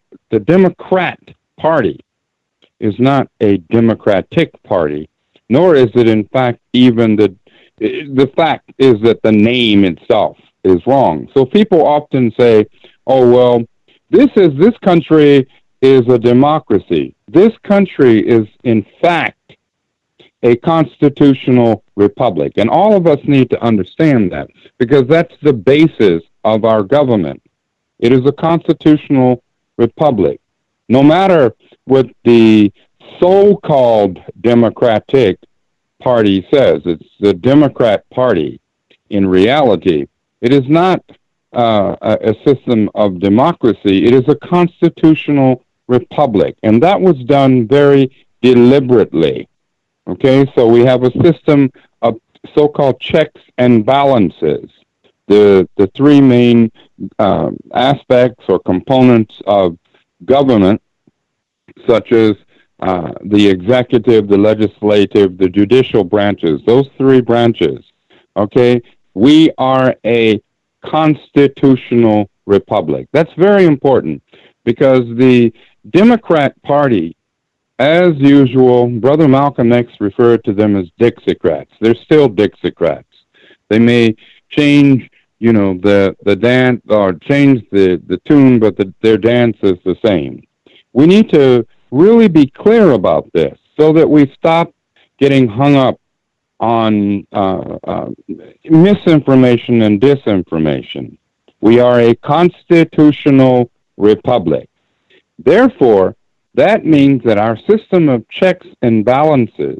Party is not a Democratic Party, nor is it, in fact, even the fact is that the name itself is wrong. So people often say, oh, well, this country is a democracy. This country is, in fact, a constitutional republic. And all of us need to understand that, because that's the basis of our government. It is a constitutional republic. No matter what the so-called Democratic Party says, it's the Democrat Party. In reality, it is not a system of democracy. It is a constitutional republic, and that was done very deliberately. Okay, so we have a system of so-called checks and balances. The three main aspects or components of government, such as the executive, the legislative, the judicial branches, those three branches. Okay, we are a constitutional republic. That's very important, because the Democrat Party, as usual, Brother Malcolm X referred to them as Dixiecrats. They're still Dixiecrats. They may change, the dance, or change the tune, but their dance is the same. We need to really be clear about this so that we stop getting hung up on misinformation and disinformation. We are a constitutional republic. Therefore, that means that our system of checks and balances,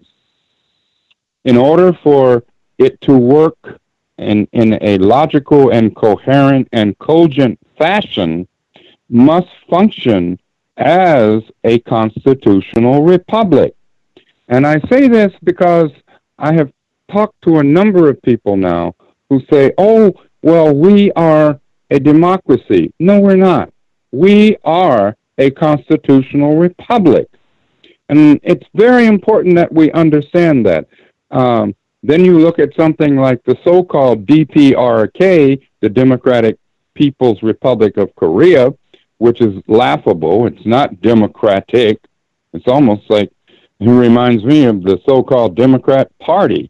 in order for it to work in a logical and coherent and cogent fashion, must function as a constitutional republic. And I say this because I have talked to a number of people now who say, oh, well, we are a democracy. No, we're not. We are a constitutional republic. And it's very important that we understand that. Then you look at something like the so-called DPRK, the Democratic People's Republic of Korea, which is laughable. It's not democratic. It's almost like, it reminds me of the so-called Democrat Party.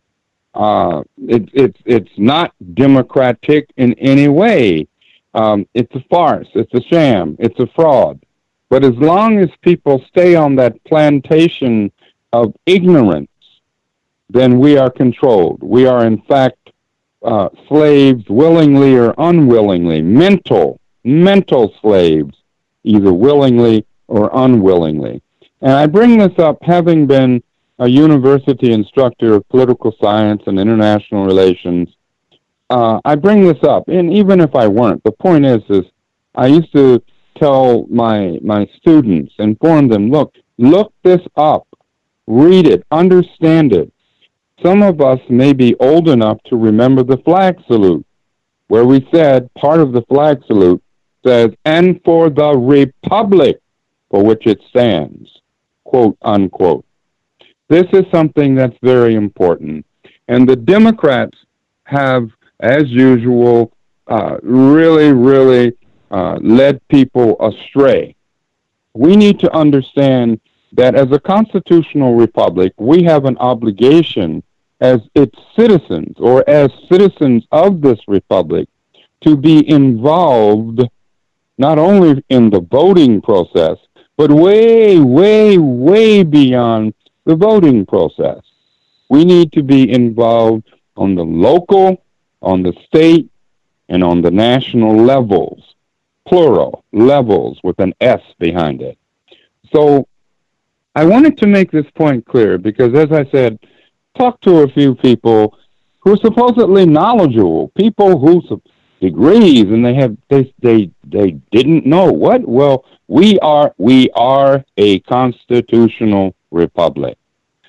It's not democratic in any way. It's a farce. It's a sham. It's a fraud. But as long as people stay on that plantation of ignorance, then we are controlled. We are, in fact, slaves, willingly or unwillingly, mental slaves, either willingly or unwillingly. And I bring this up having been a university instructor of political science and international relations. I bring this up, and even if I weren't, the point is I used to tell my students, inform them, look this up, read it, understand it. Some of us may be old enough to remember the flag salute, where we said, part of the flag salute says, and for the republic for which it stands, quote, unquote. This is something that's very important. And the Democrats have, as usual, really led people astray. We need to understand that as a constitutional republic, we have an obligation as its citizens, or as citizens of this republic, to be involved not only in the voting process, but way beyond the voting process. We need to be involved on the local, on the state, and on the national levels, plural, levels with an S behind it. So I wanted to make this point clear because, as I said, talk to a few people who are supposedly knowledgeable, people who degrees, and they didn't know what. Well, we are a constitutional republic.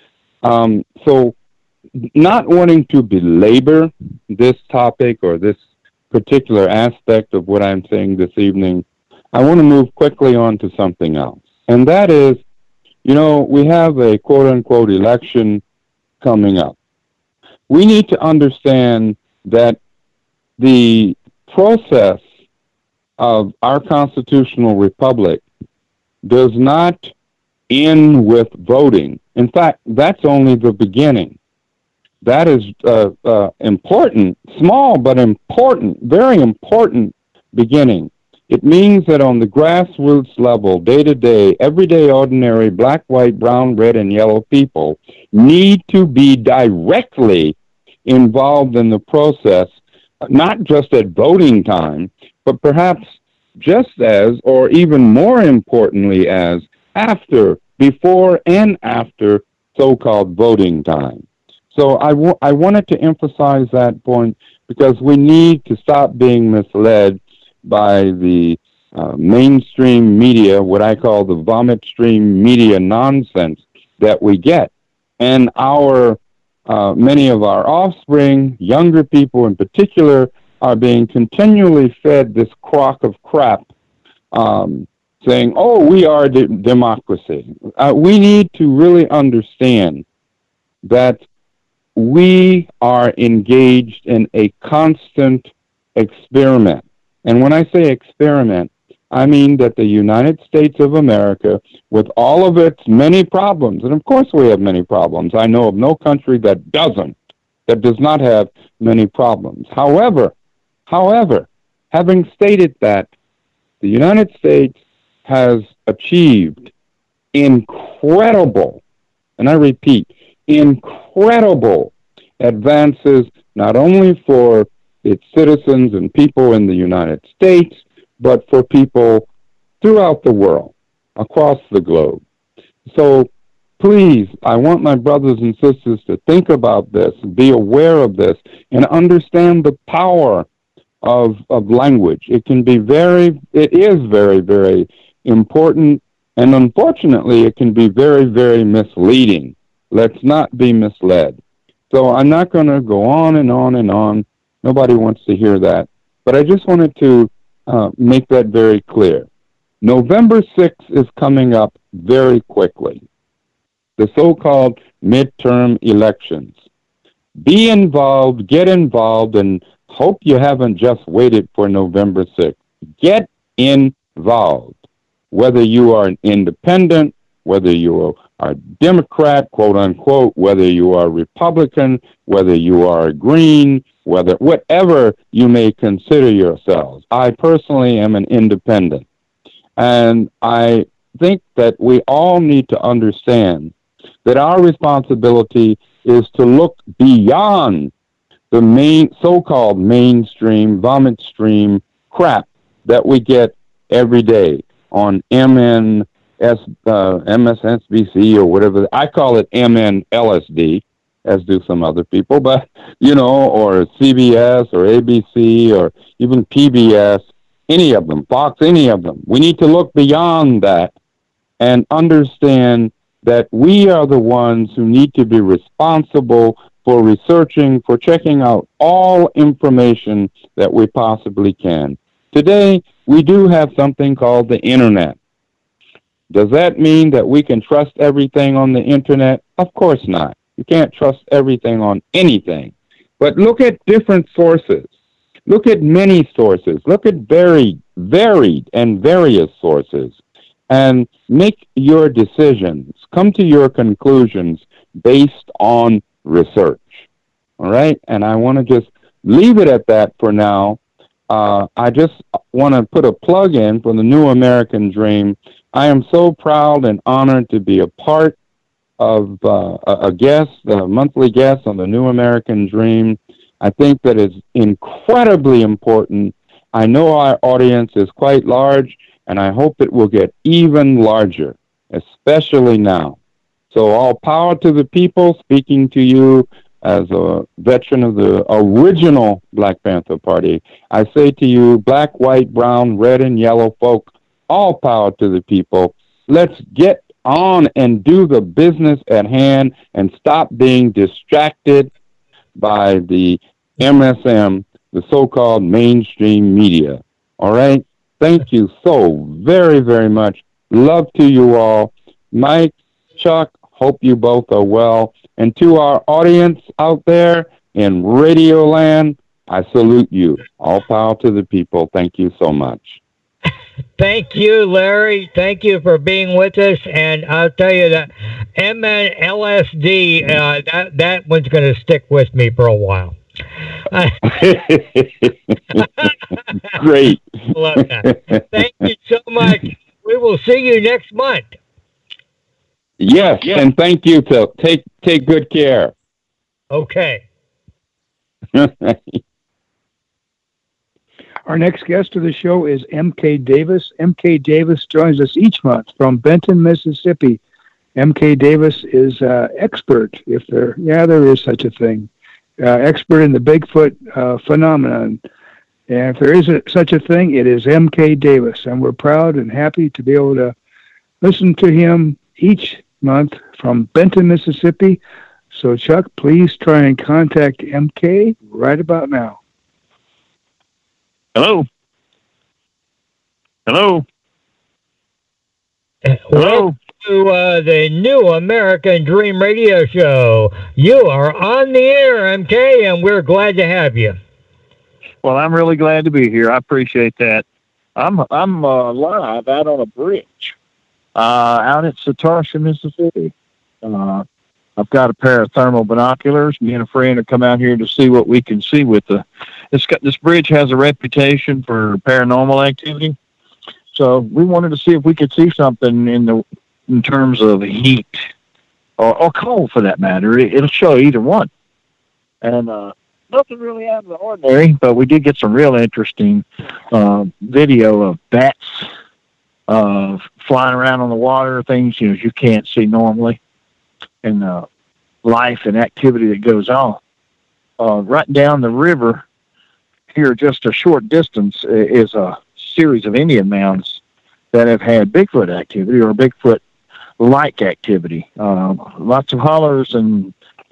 So, not wanting to belabor this topic or this particular aspect of what I'm saying this evening, I want to move quickly on to something else, and that is, we have a quote-unquote election coming up. We need to understand that the process of our constitutional republic does not end with voting. In fact, that's only the beginning. That is important, small but important, very important beginning. It means that on the grassroots level, day to day, everyday ordinary black, white, brown, red, and yellow people need to be directly involved in the process, not just at voting time, but perhaps just as, or even more importantly as, after, before, and after so-called voting time. So I wanted to emphasize that point because we need to stop being misled by the mainstream media, what I call the vomit stream media nonsense that we get. And many of our offspring, younger people in particular, are being continually fed this crock of crap, saying, oh, we are democracy. We need to really understand that we are engaged in a constant experiment. And when I say experiment, I mean that the United States of America, with all of its many problems, and of course we have many problems. I know of no country that does not have many problems. However, having stated that, the United States has achieved incredible, and I repeat, incredible advances not only for its citizens and people in the United States, but for people throughout the world, across the globe. So please, I want my brothers and sisters to think about this, be aware of this, and understand the power of language. It is very, very important, and unfortunately, it can be very, very misleading. Let's not be misled. So I'm not going to go on and on and on. Nobody wants to hear that. But I just wanted to make that very clear. November 6th is coming up very quickly. The so-called midterm elections. Be involved, get involved, and hope you haven't just waited for November 6th. Get involved. Whether you are an independent, whether you are Democrat, quote unquote, whether you are Republican, whether you are Green, whatever you may consider yourselves. I personally am an independent. And I think that we all need to understand that our responsibility is to look beyond the so-called mainstream, vomit stream crap that we get every day on MSNBC or whatever. I call it MNLSD, as do some other people, but, or CBS or ABC or even PBS, any of them, Fox, any of them. We need to look beyond that and understand that we are the ones who need to be responsible for researching, for checking out all information that we possibly can. Today, we do have something called the Internet. Does that mean that we can trust everything on the Internet? Of course not. You can't trust everything on anything. But look at different sources. Look at many sources. Look at varied and various sources. And make your decisions. Come to your conclusions based on research. All right? And I want to just leave it at that for now. I just want to put a plug in for the New American Dream. I am so proud and honored to be a part of a monthly guest on the New American Dream. I think that is incredibly important. I know our audience is quite large, and I hope it will get even larger, especially now. So all power to the people, speaking to you as a veteran of the original Black Panther Party. I say to you, black, white, brown, red, and yellow folk, all power to the people. Let's get on and do the business at hand and stop being distracted by the MSM, the so-called mainstream media. All right? Thank you so very, very much. Love to you all. Mike, Chuck, hope you both are well. And to our audience out there in Radio Land, I salute you. All power to the people. Thank you so much. Thank you, Larry. Thank you for being with us. And I'll tell you that MNLSD, that one's going to stick with me for a while. Great. Love that. Thank you so much. We will see you next month. Yes, and thank you, Phil. Take good care. Okay. Our next guest of the show is M.K. Davis. M.K. Davis joins us each month from Benton, Mississippi. M.K. Davis is expert, if there is such a thing, expert in the Bigfoot phenomenon. And if there is such a thing, it is M.K. Davis. And we're proud and happy to be able to listen to him each month from Benton, Mississippi. So, Chuck, please try and contact M.K. right about now. Hello. Hello. Welcome to the New American Dream Radio Show. You are on the air, MK, and we're glad to have you. Well, I'm really glad to be here. I appreciate that. I'm live out on a bridge out at Satartia, Mississippi. I've got a pair of thermal binoculars. Me and a friend have come out here to see what we can see with this bridge has a reputation for paranormal activity. So we wanted to see if we could see something in terms of heat or cold, for that matter. It'll show either one. And nothing really out of the ordinary, but we did get some real interesting video of bats flying around on the water, things you can't see normally, and life and activity that goes on. Right down the river here, just a short distance, is a series of Indian mounds that have had Bigfoot activity or Bigfoot-like activity. Lots of hollers and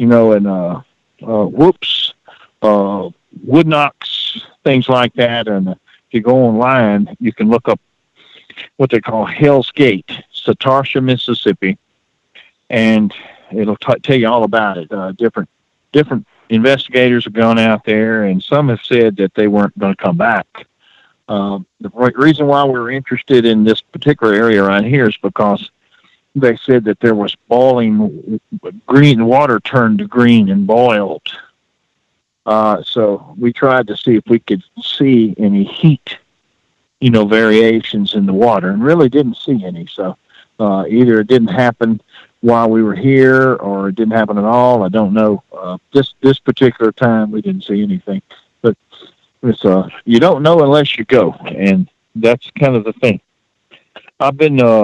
whoops, wood knocks, things like that. And if you go online, you can look up what they call Hell's Gate, Satartia, Mississippi, and it'll tell you all about it. Different investigators have gone out there, and some have said that they weren't going to come back. The reason why we were interested in this particular area right here is because they said that there was boiling green water, turned to green and boiled. So we tried to see if we could see any heat, variations in the water, and really didn't see any. So either it didn't happen while we were here or it didn't happen at all. I don't know. This particular time we didn't see anything. But it's you don't know unless you go, and that's kind of the thing. I've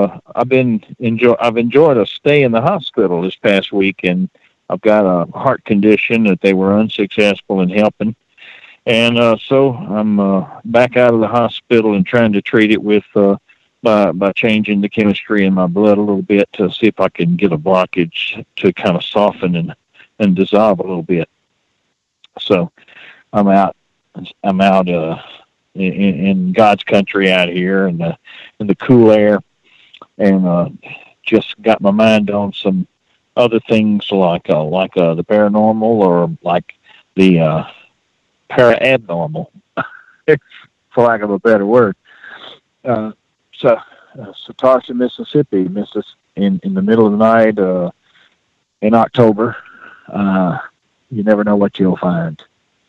enjoyed a stay in the hospital this past week, and I've got a heart condition that they were unsuccessful in helping. And so I'm back out of the hospital and trying to treat it with by changing the chemistry in my blood a little bit to see if I can get a blockage to kind of soften and dissolve a little bit. So I'm out in God's country out here in the cool air, and just got my mind on some other things like the paranormal or like the para-abnormal, for lack of a better word. So Satartia, Mississippi, in the middle of the night in October. You never know what you'll find.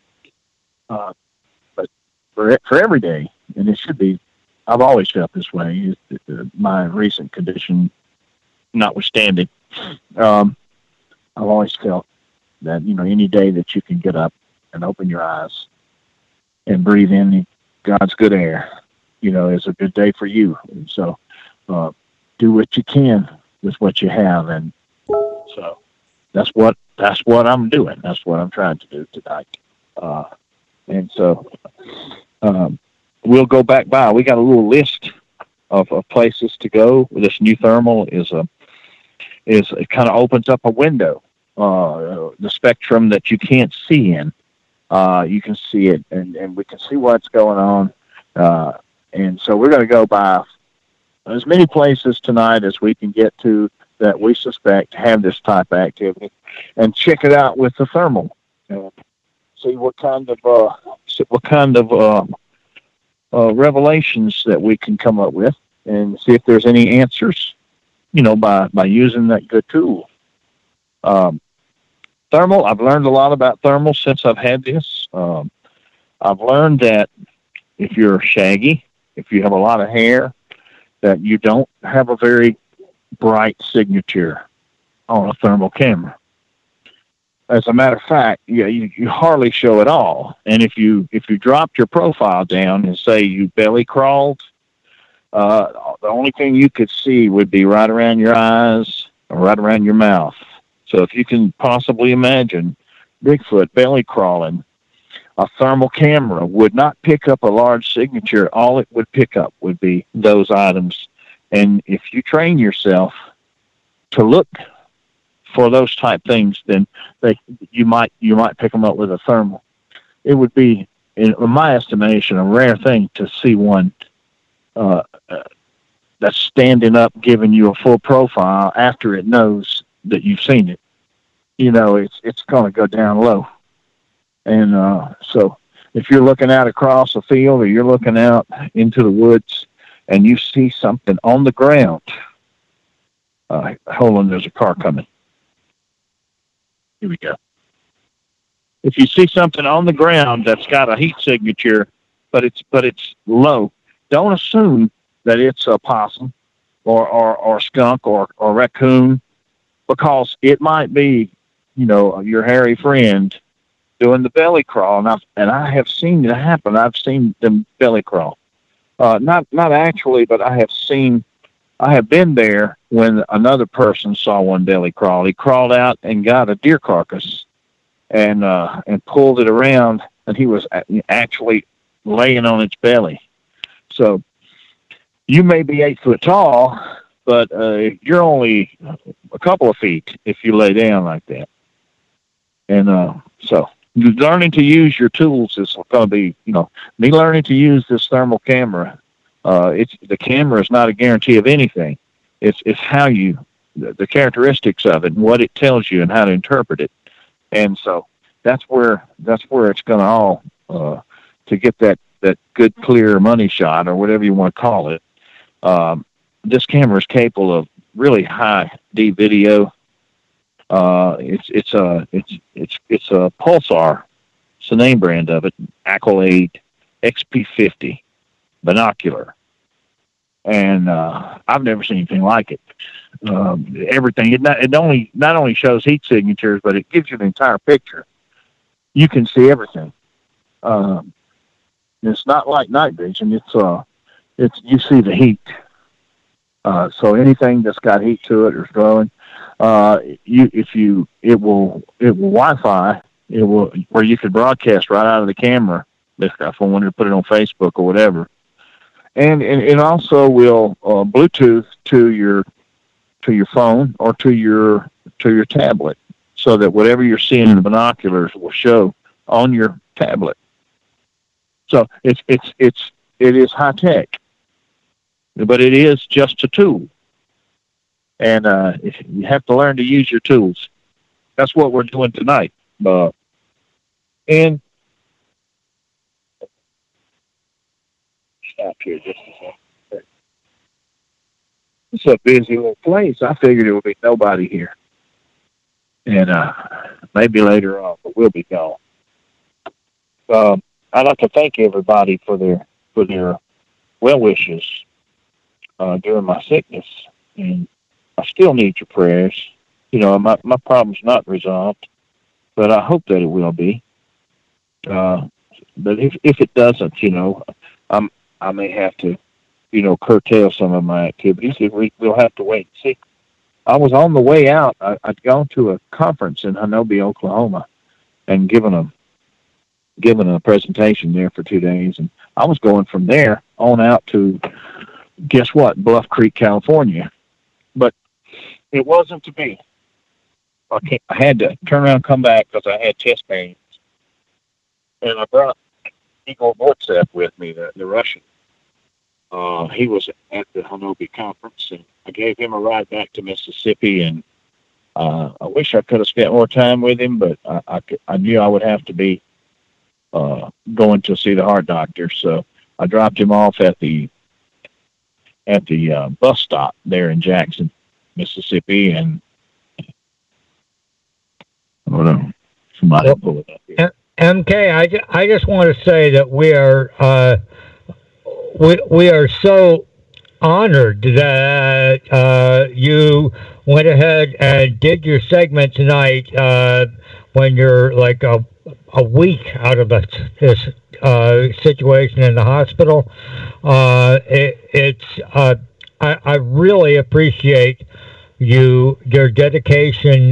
But for every day, and it should be, I've always felt this way, my recent condition notwithstanding, I've always felt that, any day that you can get up and open your eyes and breathe in God's good air, is a good day for you. And so do what you can with what you have. And so that's what I'm doing. That's what I'm trying to do tonight. And so we'll go back by. We got a little list of places to go. This new thermal is it kind of opens up a window, the spectrum that you can't see in. You can see it, and we can see what's going on. And so we're going to go by as many places tonight as we can get to that we suspect have this type of activity, and check it out with the thermal. See what kind of revelations that we can come up with, and see if there's any answers, by using that good tool. Thermal, I've learned a lot about thermal since I've had this. I've learned that if you're shaggy, if you have a lot of hair, that you don't have a very bright signature on a thermal camera. As a matter of fact, you hardly show it all. And if you dropped your profile down and say you belly crawled, the only thing you could see would be right around your eyes or right around your mouth. So if you can possibly imagine Bigfoot belly crawling, a thermal camera would not pick up a large signature. All it would pick up would be those items. And if you train yourself to look for those type things, then you might pick them up with a thermal. It would be, in my estimation, a rare thing to see one that's standing up, giving you a full profile after it knows that you've seen it. It's going to go down low. And so if you're looking out across a field or you're looking out into the woods and you see something on the ground, hold on, there's a car coming. Here we go. If you see something on the ground that's got a heat signature, but it's low, don't assume that it's a possum or skunk or raccoon, because it might be, your hairy friend doing the belly crawl, and I have seen it happen. I've seen them belly crawl. Not actually, but I have been there when another person saw one belly crawl. He crawled out and got a deer carcass and pulled it around, and he was actually laying on its belly. So you may be 8 foot tall, but you're only a couple of feet if you lay down like that. And so learning to use your tools is going to be, me learning to use this thermal camera. The camera is not a guarantee of anything. It's how the characteristics of it and what it tells you and how to interpret it. And so that's where it's going to all, to get that good, clear money shot or whatever you want to call it. This camera is capable of really high D video. It's a Pulsar. It's the name brand of it. Accolade XP50 binocular, and I've never seen anything like it. Everything it not only shows heat signatures, but it gives you the entire picture. You can see everything. It's not like night vision. It's you see the heat. So anything that's got heat to it or is glowing, it will Wi-Fi. It will, where you could broadcast right out of the camera if I wanted to put it on Facebook or whatever, and it also will Bluetooth to your phone or to your tablet, so that whatever you're seeing in the binoculars will show on your tablet. So it is high tech, but it is just a tool. And you have to learn to use your tools. That's what we're doing tonight. And stop here just a second. It's a busy little place. I figured it would be nobody here. And maybe later on, but we'll be gone. I'd like to thank everybody for their well wishes during my sickness. And I still need your prayers. My problem's not resolved, but I hope that it will be. But if it doesn't, I may have to, curtail some of my activities. We'll have to wait and see. I was on the way out. I'd gone to a conference in Hanobi, Oklahoma, and given a presentation there for 2 days. And I was going from there on out to, guess what, Bluff Creek, California. But it wasn't to be. I had to turn around and come back because I had chest pains. And I brought Igor Bortsev with me, the Russian. He was at the Hanobi conference, and I gave him a ride back to Mississippi. And I wish I could have spent more time with him, but I knew I would have to be going to see the heart doctor. So I dropped him off at the bus stop there in Jackson, Mississippi, and hold on, somebody pull it up here. MK, I just want to say that we are so honored that you went ahead and did your segment tonight when you're like a week out of this situation in the hospital. I really appreciate your dedication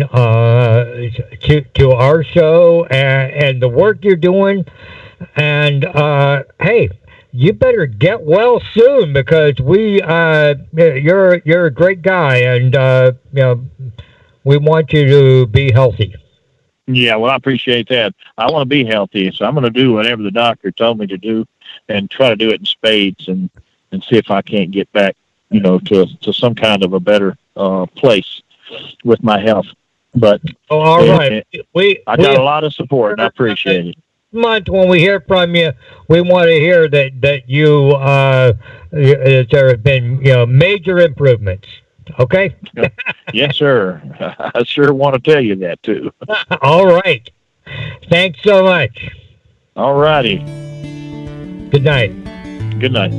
to our show and the work you're doing. And hey, you better get well soon, because you're a great guy, and we want you to be healthy. Yeah, well, I appreciate that. I want to be healthy, so I'm going to do whatever the doctor told me to do, and try to do it in spades, and see if I can't get back, to some kind of a better place with my health. But all right, I got a lot of support, and I appreciate it. Month when we hear from you, we want to hear that you there have been major improvements. Okay. Yes, sir. I sure want to tell you that too. All right. Thanks so much. All righty. Good night. Good night.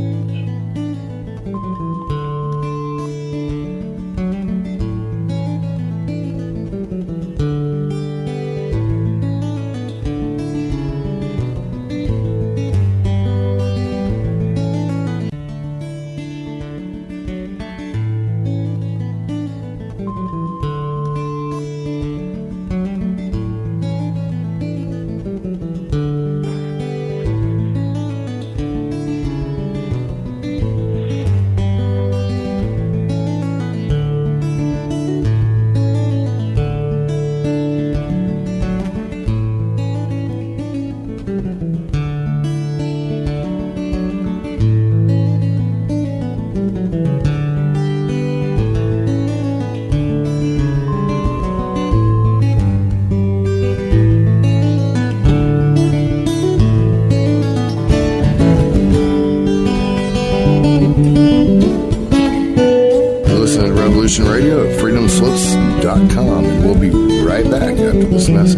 Radio at freedomslips.com, and we'll be right back after this message.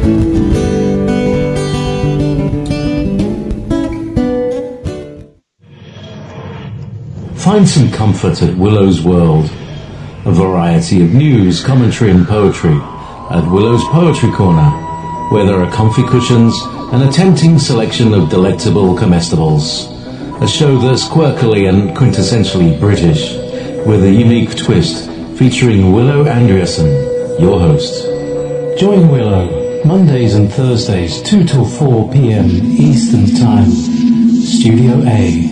Find some comfort at Willow's World. A variety of news, commentary and poetry at Willow's Poetry Corner, where there are comfy cushions and a tempting selection of delectable comestibles. A show that's quirkily and quintessentially British, with a unique twist, featuring Willow Andreasen, your host. Join Willow Mondays and Thursdays 2 till 4 p.m. Eastern Time. Studio A.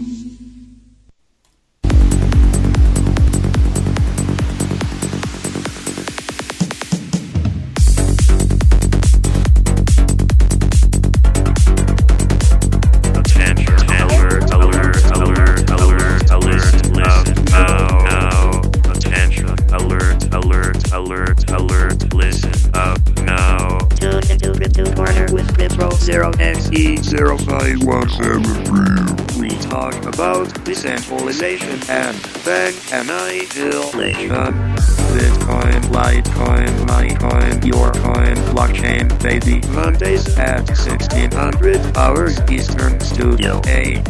We talk about decentralization and bank annihilation. Bitcoin, Litecoin, MyCoin, Yourcoin, blockchain, baby. Mondays at 1600 hours Eastern, Studio A.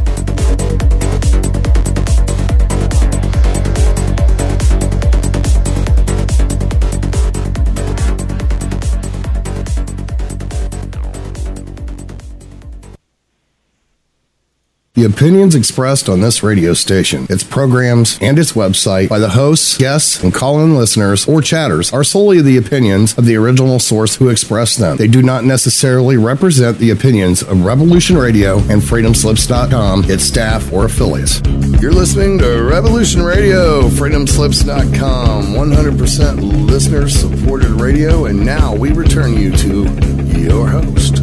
The opinions expressed on this radio station, its programs, and its website by the hosts, guests, and call-in listeners or chatters are solely the opinions of the original source who expressed them. They do not necessarily represent the opinions of Revolution Radio and FreedomSlips.com, its staff, or affiliates. You're listening to Revolution Radio, FreedomSlips.com, 100% listener-supported radio, and now we return you to your host.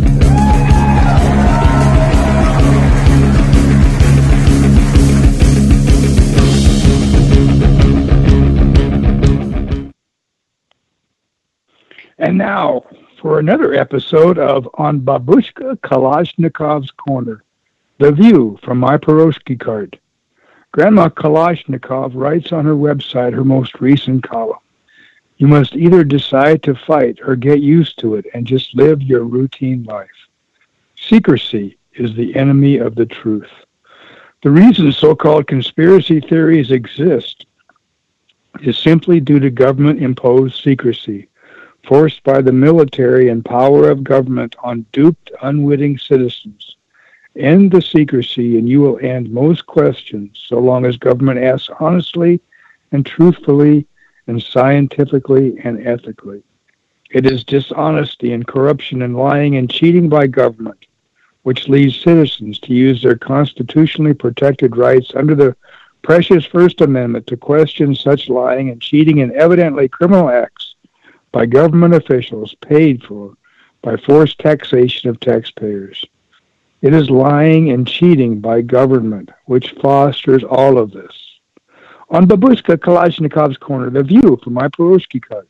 And now for another episode of On Babushka Kalashnikov's Corner, The View from My Peroski Cart. Grandma Kalashnikov writes on her website her most recent column. You must either decide to fight or get used to it and just live your routine life. Secrecy is the enemy of the truth. The reason so-called conspiracy theories exist is simply due to government-imposed secrecy, forced by the military and power of government on duped, unwitting citizens. End the secrecy and you will end most questions so long as government asks honestly and truthfully and scientifically and ethically. It is dishonesty and corruption and lying and cheating by government which leads citizens to use their constitutionally protected rights under the precious First Amendment to question such lying and cheating and evidently criminal acts by government officials paid for by forced taxation of taxpayers. It is lying and cheating by government which fosters all of this. On Babushka Kalashnikov's Corner, The View from my Peroshki card.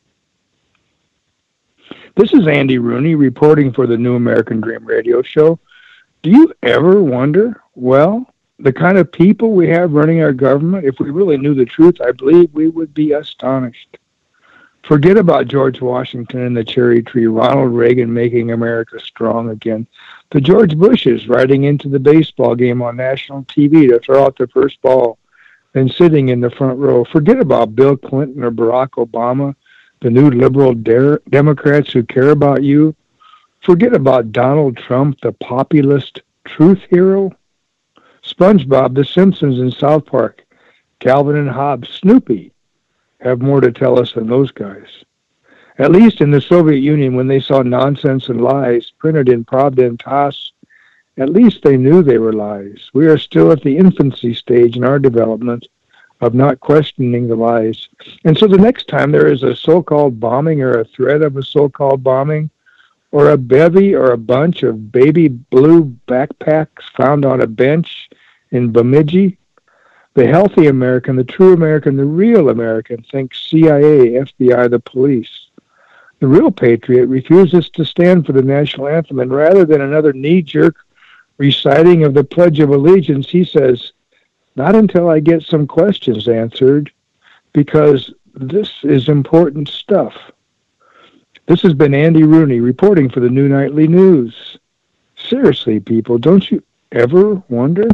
This is Andy Rooney reporting for the New American Dream radio show. Do you ever wonder, well, the kind of people we have running our government, if we really knew the truth, I believe we would be astonished. Forget about George Washington and the cherry tree, Ronald Reagan making America strong again. The George Bushes riding into the baseball game on national TV to throw out the first ball, then sitting in the front row. Forget about Bill Clinton or Barack Obama, the new liberal Democrats who care about you. Forget about Donald Trump, the populist truth hero. SpongeBob, The Simpsons, and South Park, Calvin and Hobbes, Snoopy have more to tell us than those guys. At least in the Soviet Union, when they saw nonsense and lies printed in Pravda and TASS, at least they knew they were lies. We are still at the infancy stage in our development of not questioning the lies. And so the next time there is a so-called bombing or a threat of a so-called bombing, or a bevy or a bunch of baby blue backpacks found on a bench in Bemidji, the healthy American, the true American, the real American thinks CIA, FBI, the police. The real patriot refuses to stand for the national anthem, and rather than another knee-jerk reciting of the Pledge of Allegiance, he says, not until I get some questions answered, because this is important stuff. This has been Andy Rooney reporting for the New Nightly News. Seriously, people, don't you ever wonder?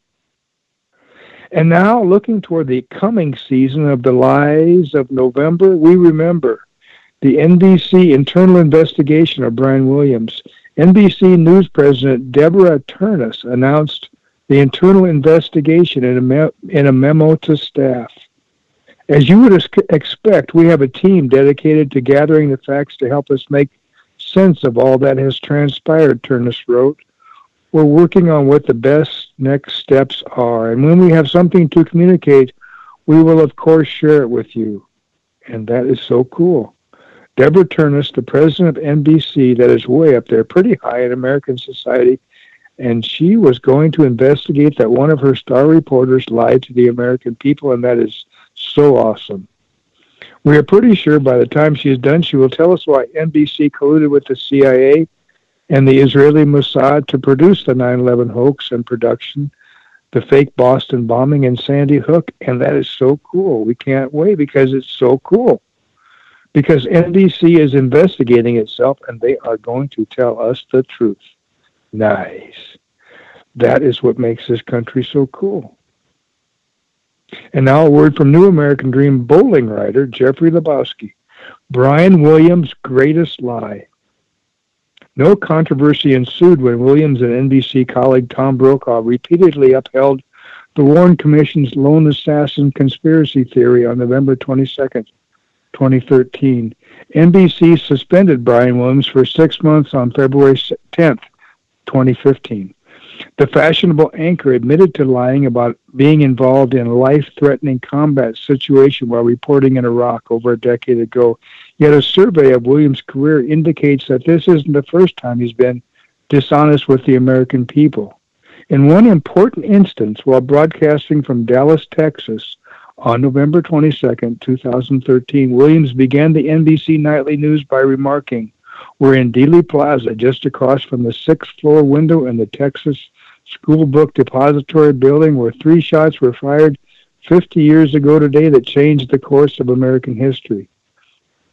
And now, looking toward the coming season of the lies of November, we remember the NBC internal investigation of Brian Williams. NBC News President Deborah Turnus announced the internal investigation in a memo to staff. As you would expect, we have a team dedicated to gathering the facts to help us make sense of all that has transpired, Turnus wrote. We're working on what the best next steps are, and when we have something to communicate, we will, of course, share it with you. And that is so cool. Deborah Turnus, the president of NBC, that is way up there, pretty high in American society, and she was going to investigate that one of her star reporters lied to the American people, and that is so awesome. We are pretty sure by the time she is done, she will tell us why NBC colluded with the CIA and the Israeli Mossad to produce the 9/11 hoax and production, the fake Boston bombing and Sandy Hook, and that is so cool. We can't wait because it's so cool. Because NBC is investigating itself, and they are going to tell us the truth. Nice. That is what makes this country so cool. And now a word from New American Dream bowling writer Jeffrey Lebowski. Brian Williams' greatest lie. No controversy ensued when Williams and NBC colleague Tom Brokaw repeatedly upheld the Warren Commission's lone assassin conspiracy theory on November 22nd, 2013. NBC suspended Brian Williams for 6 months on February 10th, 2015. The fashionable anchor admitted to lying about being involved in a life-threatening combat situation while reporting in Iraq over a decade ago. Yet a survey of Williams' career indicates that this isn't the first time he's been dishonest with the American people. In one important instance, while broadcasting from Dallas, Texas, on November 22nd, 2013, Williams began the NBC Nightly News by remarking, "We're in Dealey Plaza, just across from the 6th-floor window in the Texas School Book Depository building where 3 shots were fired 50 years ago today that changed the course of American history."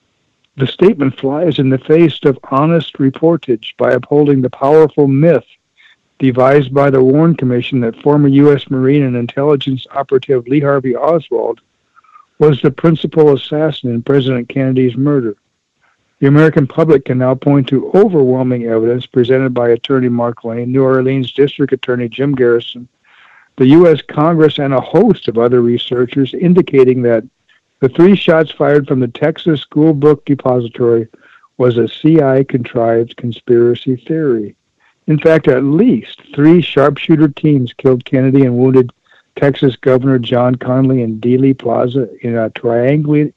The statement flies in the face of honest reportage by upholding the powerful myth devised by the Warren Commission that former U.S. Marine and intelligence operative Lee Harvey Oswald was the principal assassin in President Kennedy's murder. The American public can now point to overwhelming evidence presented by Attorney Mark Lane, New Orleans District Attorney Jim Garrison, the U.S. Congress, and a host of other researchers indicating that the 3 shots fired from the Texas School Book Depository was a CIA-contrived conspiracy theory. In fact, at least 3 sharpshooter teams killed Kennedy and wounded Texas Governor John Connally in Dealey Plaza in a triangulated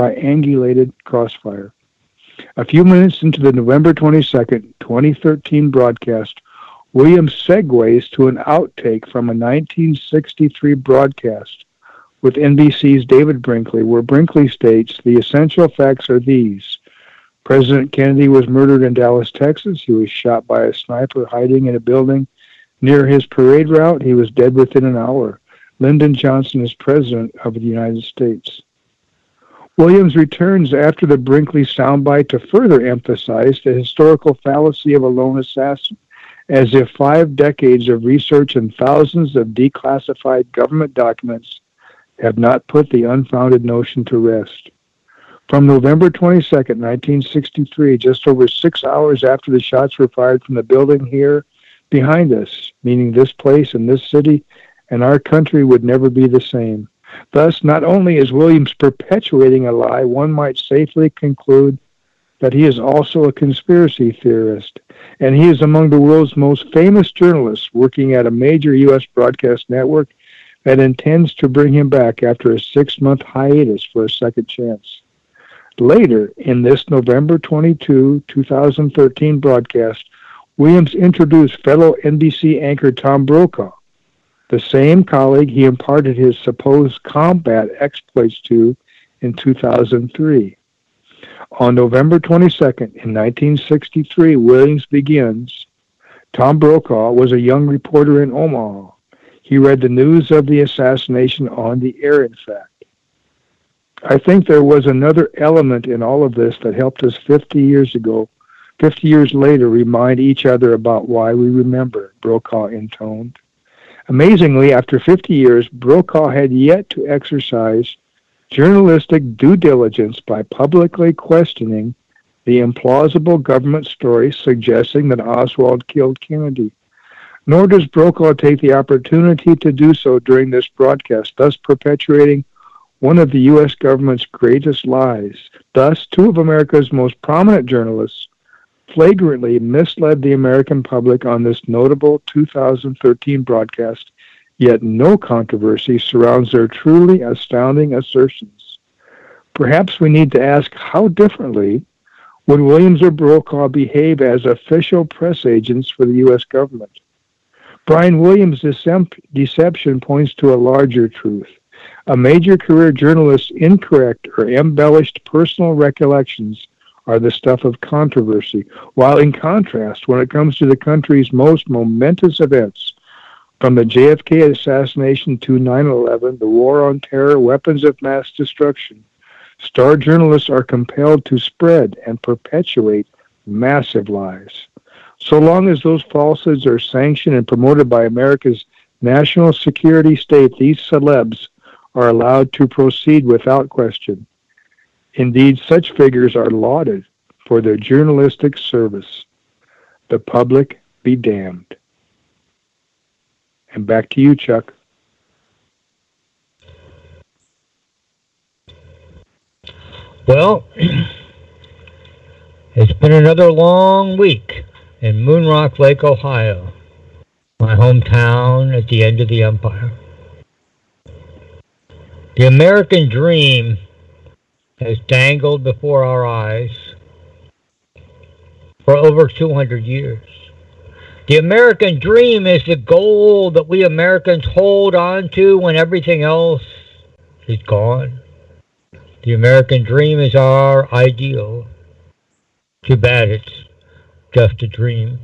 crossfire. A few minutes into the November 22nd, 2013 broadcast, Williams segues to an outtake from a 1963 broadcast with NBC's David Brinkley, where Brinkley states, "The essential facts are these. President Kennedy was murdered in Dallas, Texas. He was shot by a sniper hiding in a building near his parade route. He was dead within an hour. Lyndon Johnson is President of the United States." Williams returns after the Brinkley soundbite to further emphasize the historical fallacy of a lone assassin, as if 5 decades of research and thousands of declassified government documents have not put the unfounded notion to rest. From November 22nd, 1963, just over 6 hours after the shots were fired from the building here behind us, meaning this place and this city and our country would never be the same. Thus, not only is Williams perpetuating a lie, one might safely conclude that he is also a conspiracy theorist, and he is among the world's most famous journalists working at a major U.S. broadcast network that intends to bring him back after a 6-month hiatus for a second chance. Later, in this November 22, 2013 broadcast, Williams introduced fellow NBC anchor Tom Brokaw, the same colleague he imparted his supposed combat exploits to in 2003. On November 22nd, in 1963, Williams begins, Tom Brokaw was a young reporter in Omaha. He read the news of the assassination on the air, in fact. I think there was another element in all of this that helped us 50 years later, remind each other about why we remember, Brokaw intoned. Amazingly, after 50 years, Brokaw had yet to exercise journalistic due diligence by publicly questioning the implausible government story suggesting that Oswald killed Kennedy. Nor does Brokaw take the opportunity to do so during this broadcast, thus perpetuating one of the U.S. government's greatest lies. Thus, 2 of America's most prominent journalists flagrantly misled the American public on this notable 2013 broadcast, yet no controversy surrounds their truly astounding assertions. Perhaps we need to ask how differently would Williams or Brokaw behave as official press agents for the U.S. government. Brian Williams' deception points to a larger truth. A major career journalist's incorrect or embellished personal recollections are the stuff of controversy, while in contrast, when it comes to the country's most momentous events, from the JFK assassination to 9/11, the war on terror, weapons of mass destruction, star journalists are compelled to spread and perpetuate massive lies. So long as those falsehoods are sanctioned and promoted by America's national security state, these celebs are allowed to proceed without question. Indeed, such figures are lauded for their journalistic service. The public be damned. And back to you, Chuck. Well, it's been another long week in Moonrock Lake, Ohio, my hometown at the end of the empire. The American dream has dangled before our eyes for over 200 years. The American dream is the goal that we Americans hold on to when everything else is gone. The American dream is our ideal. Too bad it's just a dream.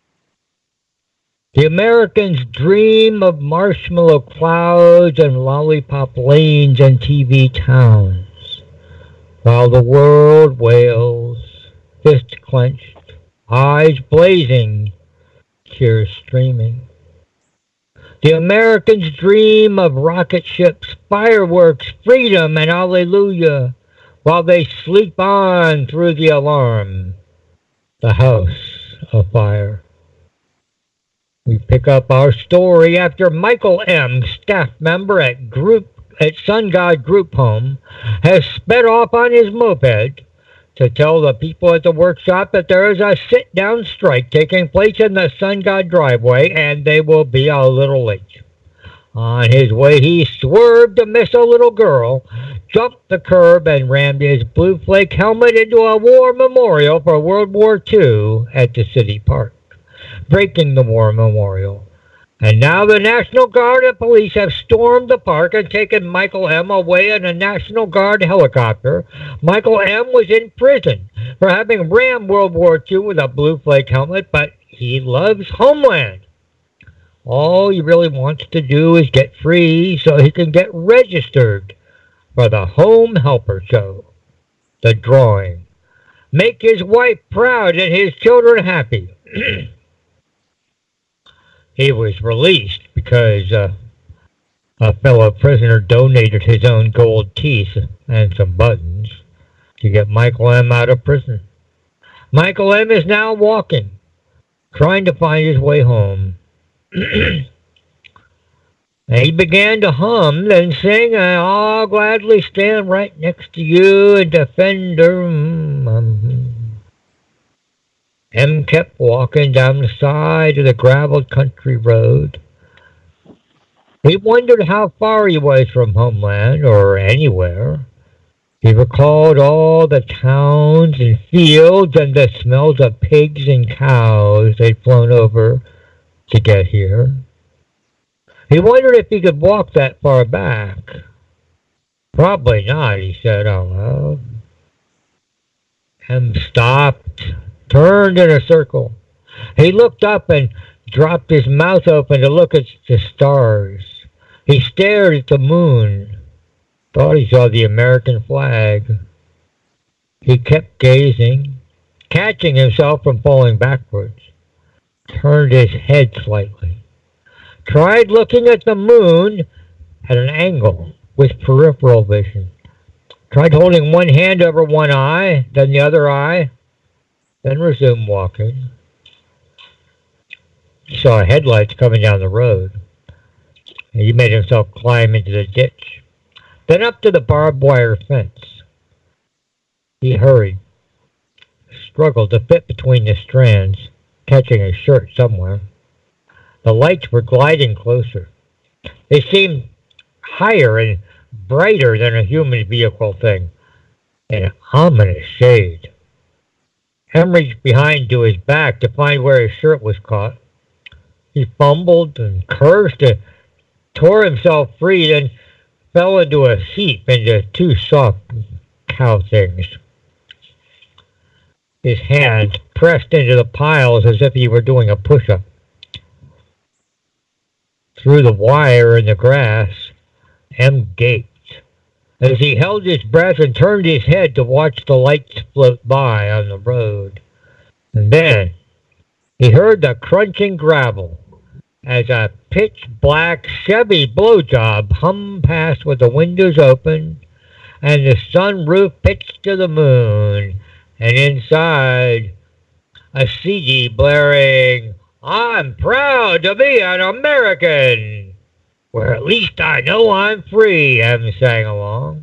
The Americans dream of marshmallow clouds and lollipop lanes and TV towns. while the world wails, fists clenched, eyes blazing, tears streaming. The Americans dream of rocket ships, fireworks, freedom, and hallelujah, while they sleep on through the alarm, the house of fire. We pick up our story after Michael M., staff member at Sun God Group Home, has sped off on his moped to tell the people at the workshop that there is a sit-down strike taking place in the Sun God driveway, and they will be a little late. On his way, he swerved to miss a little girl, jumped the curb, and rammed his Blue Flake helmet into a war memorial for World War II at the city park, breaking the war memorial. And now the National Guard and police have stormed the park and taken Michael M. away in a National Guard helicopter. Michael M. was in prison for having rammed World War II with a Blue Flake helmet, but he loves Homeland. All he really wants to do is get free so he can get registered for the Home Helper Show, the drawing. Make his wife proud and his children happy. He was released because a fellow prisoner donated his own gold teeth and some buttons to get Michael M. out of prison. Michael M. is now walking, trying to find his way home. He began to hum, then sing, "I'll gladly stand right next to you and defend her." M kept walking down the side of the graveled country road. He wondered how far he was from Homeland or anywhere. He recalled all the towns and fields and the smells of pigs and cows they'd flown over to get here. He wondered if he could walk that far back. Probably not, he said out loud. M stopped, turned in a circle. He looked up and dropped his mouth open to look at the stars. He stared at the moon, thought he saw the American flag. He kept gazing, catching himself from falling backwards. Turned his head slightly. Tried looking at the moon at an angle with peripheral vision. Tried holding one hand over one eye, then the other eye, then resumed walking. He saw headlights coming down the road. He made himself climb into the ditch, then up to the barbed wire fence. He hurried, struggled to fit between the strands, catching his shirt somewhere. The lights were gliding closer. They seemed higher and brighter than a human vehicle thing, an ominous shade. Hem reached behind to his back to find where his shirt was caught. He fumbled and cursed and tore himself free, then fell into a heap into two soft cow things. His hands pressed into the piles as if he were doing a push-up. Through the wire in the grass, M gaped as he held his breath and turned his head to watch the lights float by on the road. And then he heard the crunching gravel as a pitch-black Chevy blowjob hummed past with the windows open and the sunroof pitched to the moon, and inside a CD blaring, "I'm proud to be an American, where at least I know I'm free," M sang along.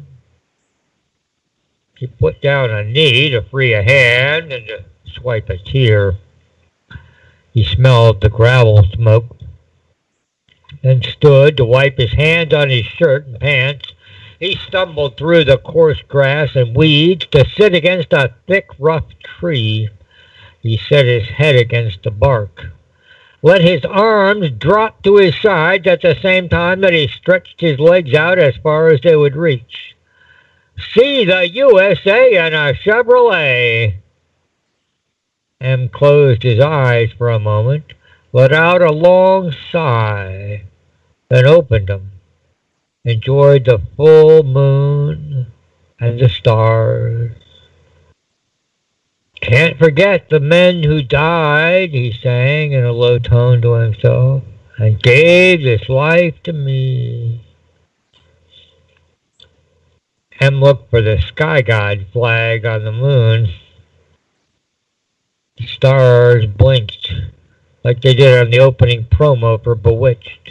He put down a knee to free a hand and to swipe a tear. He smelled the gravel smoke, then stood to wipe his hands on his shirt and pants. He stumbled through the coarse grass and weeds to sit against a thick, rough tree. He set his head against the bark, let his arms drop to his sides at the same time that he stretched his legs out as far as they would reach. "See the USA in a Chevrolet." M closed his eyes for a moment, let out a long sigh, then opened them, enjoyed the full moon, and the stars. Can't forget the men who died, he sang in a low tone to himself, and gave this life to me. M looked for the Sky God flag on the moon. The stars blinked like they did on the opening promo for Bewitched.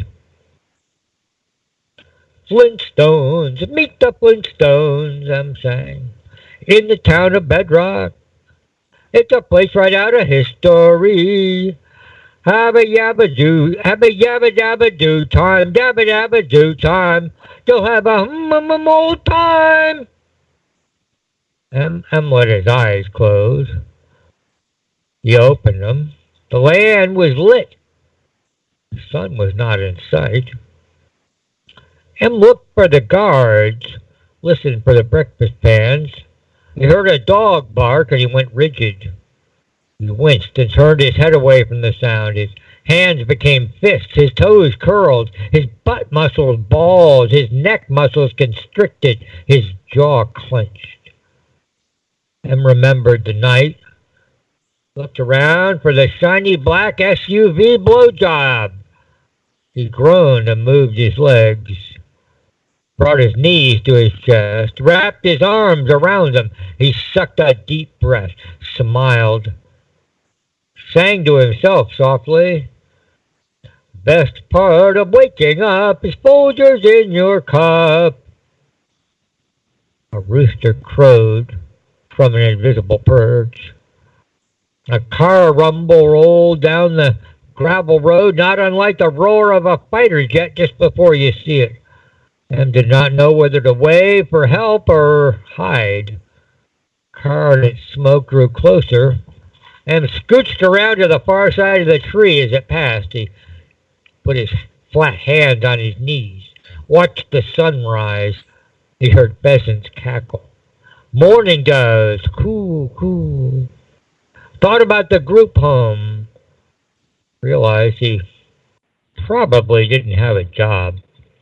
Flintstones, meet the Flintstones, M sang, in the town of Bedrock. It's a place right out of history. Habba yabba dabba do time, dabba dabba do time. You'll have a old time. M let his eyes close. He opened them. The land was lit. The sun was not in sight. M looked for the guards, listened for the breakfast pans. He heard a dog bark and he went rigid. He winced and turned his head away from the sound. His hands became fists, his toes curled, his butt muscles balled, his neck muscles constricted, his jaw clenched. M remembered the night, looked around for the shiny black SUV blowjob. He groaned and moved his legs, brought his knees to his chest, wrapped his arms around them. He sucked a deep breath, smiled, sang to himself softly, best part of waking up is Folgers in your cup. A rooster crowed from an invisible perch. A car rumble rolled down the gravel road, not unlike the roar of a fighter jet just before you see it. M did not know whether to wave for help or hide. Car and its smoke grew closer. M scooched around to the far side of the tree as it passed. He put his flat hands on his knees, watched the sunrise. He heard pheasants cackle. Morning doves, coo, coo. Thought about the group home. Realized he probably didn't have a job.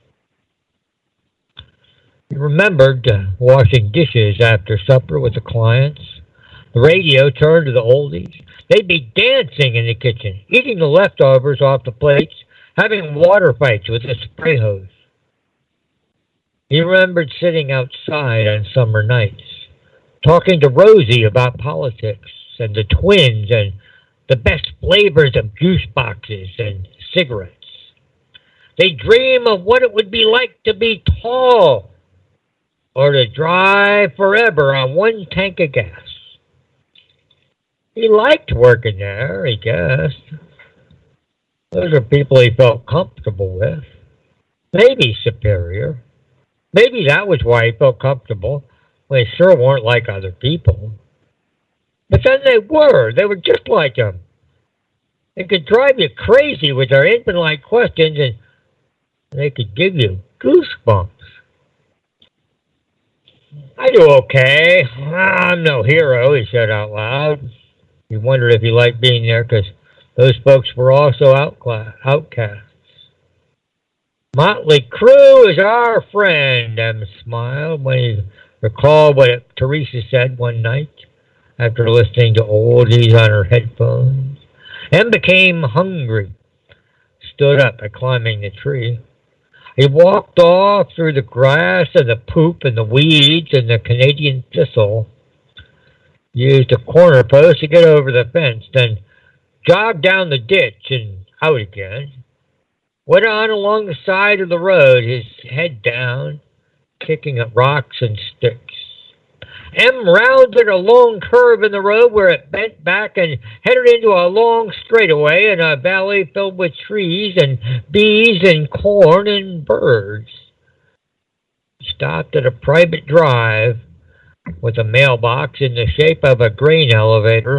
He remembered washing dishes after supper with the clients. The radio turned to the oldies. They'd be dancing in the kitchen, eating the leftovers off the plates, having water fights with a spray hose. He remembered sitting outside on summer nights, talking to Rosie about politics and the twins and the best flavors of juice boxes and cigarettes. They dream of what it would be like to be tall or to drive forever on one tank of gas. He liked working there, he guessed. Those are people he felt comfortable with. Maybe superior. Maybe that was why he felt comfortable. They sure weren't like other people. But then they were just like him. They could drive you crazy with their infant-like questions, and they could give you goosebumps. I do okay. I'm no hero, he said out loud. He wondered if he liked being there because those folks were also outcasts. Motley Crue is our friend, M smiled when he recalled what Teresa said one night after listening to oldies on her headphones. M became hungry, stood up and climbing the tree. He walked off through the grass and the poop and the weeds and the Canadian thistle, used a corner post to get over the fence, then jogged down the ditch and out again. Went on along the side of the road, his head down, kicking at rocks and sticks. M rounded a long curve in the road where it bent back and headed into a long straightaway in a valley filled with trees and bees and corn and birds. He stopped at a private drive with a mailbox in the shape of a grain elevator.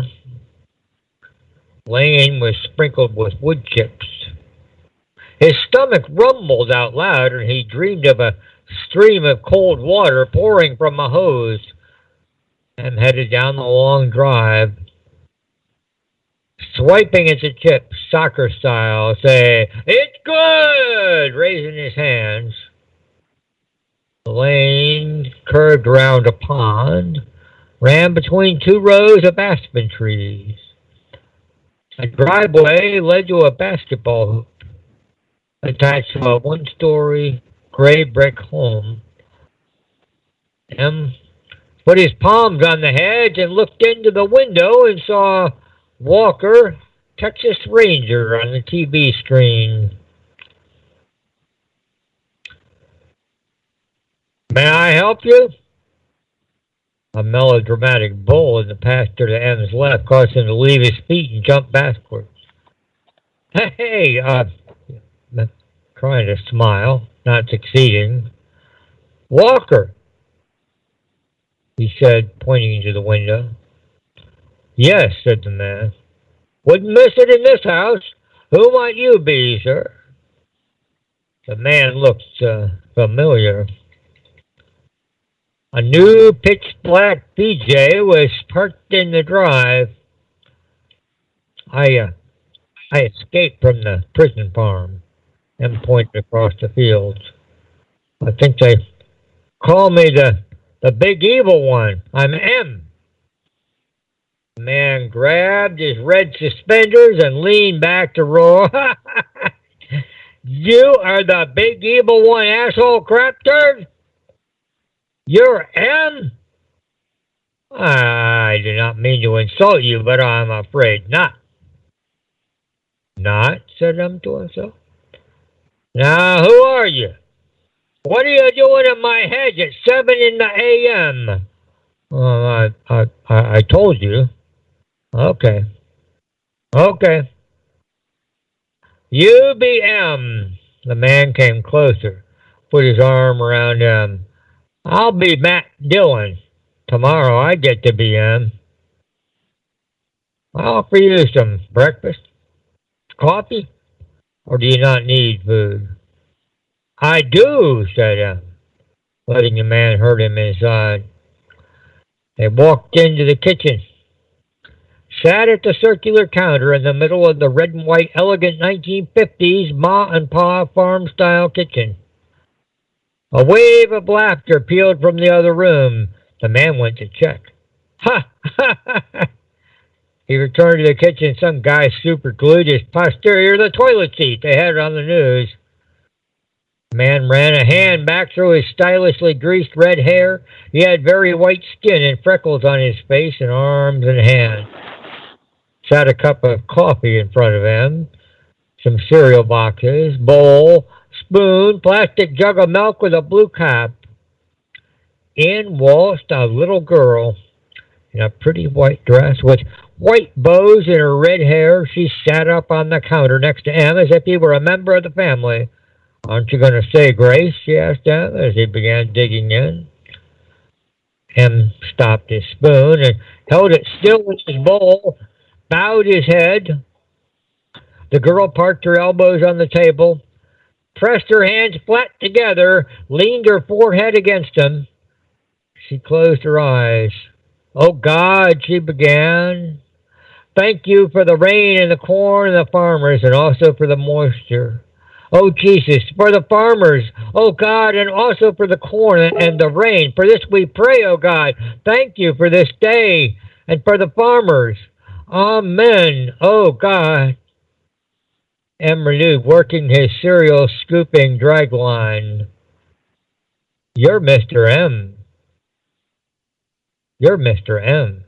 Lane was sprinkled with wood chips. His stomach rumbled out loud, and he dreamed of a stream of cold water pouring from a hose, and headed down the long drive, swiping at the chips, soccer style, say, "It's good!" raising his hands. Lane curved around a pond, ran between 2 rows of aspen trees. A driveway led to a basketball hoop attached to a 1-story gray brick home. M put his palms on the hedge and looked into the window and saw Walker, Texas Ranger, on the TV screen. May I help you? A melodramatic bull in the pasture to M's left caused him to leave his feet and jump backwards. Hey, trying to smile, not succeeding. Walker, he said, pointing into the window. Yes, said the man. Wouldn't miss it in this house. Who might you be, sir? The man looked familiar. A new pitch-black BJ was parked in the drive. I escaped from the prison farm and pointed across the fields. I think they call me the big evil one. I'm M. The man grabbed his red suspenders and leaned back to roar. You are the big evil one, asshole crap turd? You're M? I do not mean to insult you, but I'm afraid not. Not? Said M to himself. Now, who are you? What are you doing at my hedge at 7 in the a.m.? Well, I told you. Okay. You be M. The man came closer, put his arm around M. I'll be Matt Dillon. Tomorrow I get to be M. I'll offer you some breakfast, coffee, or do you not need food? I do, said M, letting the man hurt him inside. They walked into the kitchen, sat at the circular counter in the middle of the red and white elegant 1950s Ma and Pa farm-style kitchen. A wave of laughter pealed from the other room. The man went to check. Ha! He returned to the kitchen. Some guy superglued his posterior to the toilet seat. They had it on the news. The man ran a hand back through his stylishly greased red hair. He had very white skin and freckles on his face and arms and hands. Sat a cup of coffee in front of him, some cereal boxes, bowl, spoon, plastic jug of milk with a blue cap. In waltzed a little girl in a pretty white dress with white bows in her red hair. She sat up on the counter next to M as if he were a member of the family. Aren't you going to say grace? She asked M as he began digging in. M stopped his spoon and held it still in his bowl, bowed his head. The girl parked her elbows on the table, pressed her hands flat together, leaned her forehead against him. She closed her eyes. Oh, God, she began. Thank you for the rain and the corn and the farmers, and also for the moisture. Oh, Jesus, for the farmers, oh, God, and also for the corn and the rain. For this we pray, oh, God. Thank you for this day and for the farmers. Amen, oh, God. M. renewed, working his cereal scooping drag line. You're Mr. M. You're Mr. M.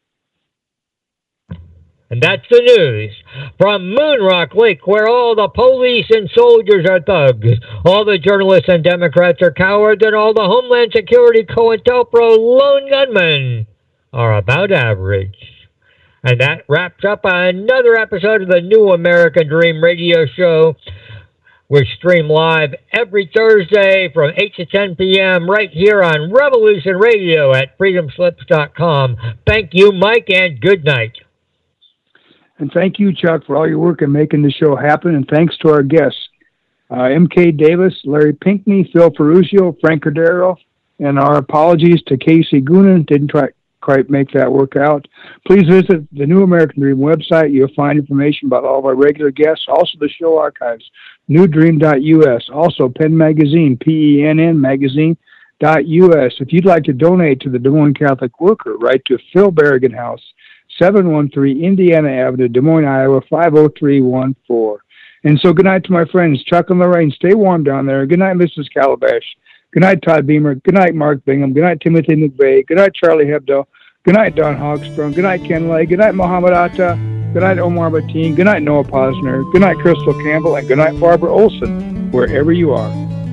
And that's the news from Moonrock Lake, where all the police and soldiers are thugs, all the journalists and Democrats are cowards, and all the Homeland Security COINTELPRO lone gunmen are about average. And that wraps up another episode of the New American Dream radio show. We're streamed live every Thursday from 8 to 10 p.m. right here on Revolution Radio at freedomslips.com. Thank you, Mike, and good night. And thank you, Chuck, for all your work in making the show happen. And thanks to our guests, M.K. Davis, Larry Pinkney, Phil Ferruzio, Frank Cordero, and our apologies to Casey Goonan. Didn't quite make that work out. Please visit the New American Dream website. You'll find information about all of our regular guests, also the show archives, newdream.us, also Penn Magazine, PENN magazine.us, If you'd like to donate to the Des Moines Catholic Worker, write to Phil Berrigan House, 713 Indiana Avenue, Des Moines, Iowa, 50314. And so good night to my friends, Chuck and Lorraine. Stay warm down there. Good night, Mrs. Calabash. Good night, Todd Beamer. Good night, Mark Bingham. Good night, Timothy McVeigh. Good night, Charlie Hebdo. Good night, Don Hogstrom. Good night, Ken Lay. Good night, Mohammed Atta. Good night, Omar Bateen. Good night, Noah Posner. Good night, Crystal Campbell. And good night, Barbara Olson, wherever you are.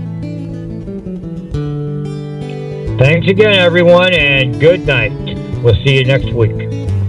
Thanks again, everyone, and good night. We'll see you next week.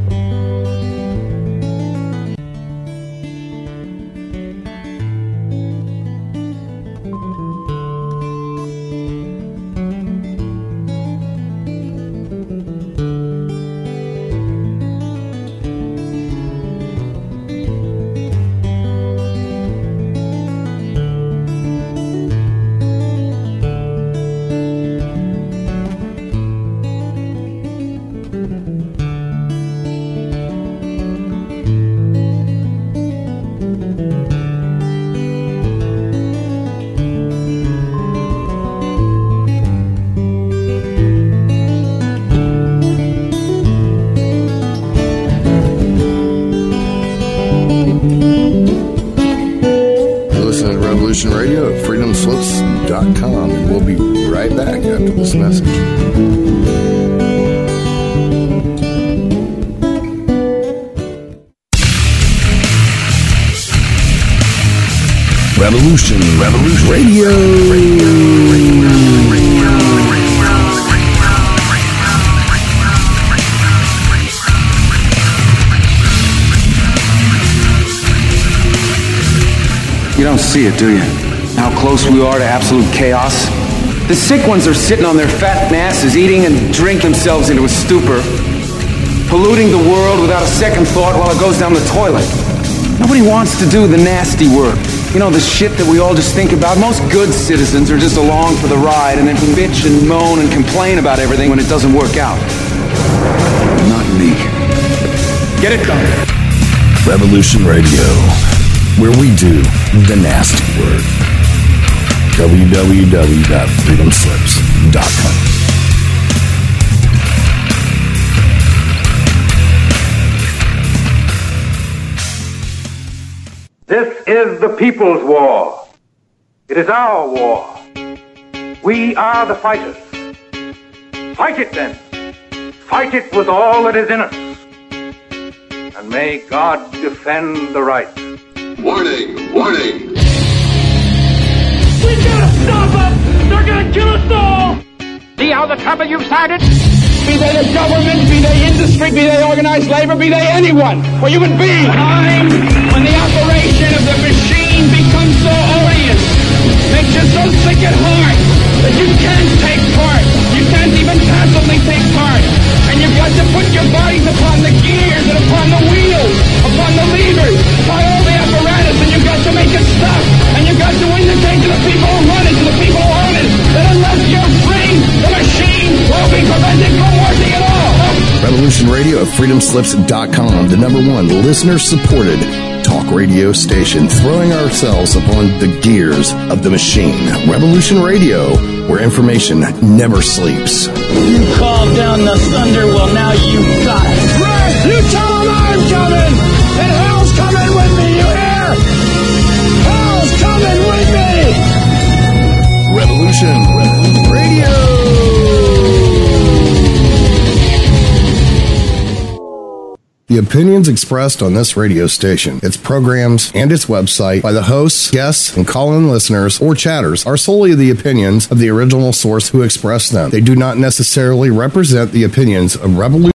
Radio at freedomslips.com, and we'll be right back after this message. Revolution Radio. You don't see it, do you? How close we are to absolute chaos? The sick ones are sitting on their fat asses, eating and drink themselves into a stupor, polluting the world without a second thought while it goes down the toilet. Nobody wants to do the nasty work. You know, the shit that we all just think about. Most good citizens are just along for the ride and then bitch and moan and complain about everything when it doesn't work out. Not me. Get it done. Revolution Radio, where we do the nasty work. www.freedomslips.com. This is the people's war. It is our war. We are the fighters. Fight it then. Fight it with all that is in us. And may God defend the right. Warning! Warning! We gotta stop them! They're gonna kill us all! See how the trouble you've started? Be they the government, be they industry, be they organized labor, be they anyone, or human beings. Time when the operation of the machine becomes so odious, makes you so sick at heart that you can't take part. You can't even passively take part. And you've got to put your bodies upon the gears and upon the wheels, upon the levers, upon all the apparatus, and you've got to make it stop. And you've got to indicate to the people who run it, to the people who own it, that unless you're free, the machine will be prevented from working at all. Revolution Radio at freedomslips.com, the #1 listener-supported talk radio station, throwing ourselves upon the gears of the machine. Revolution Radio, where information never sleeps. You called down the thunder, well now you got it. Right, you tell them I'm coming, and hell's coming with me, you hear? Hell's coming with me! Revolution Radio! The opinions expressed on this radio station, its programs, and its website by the hosts, guests, and call-in listeners or chatters are solely the opinions of the original source who expressed them. They do not necessarily represent the opinions of Revolution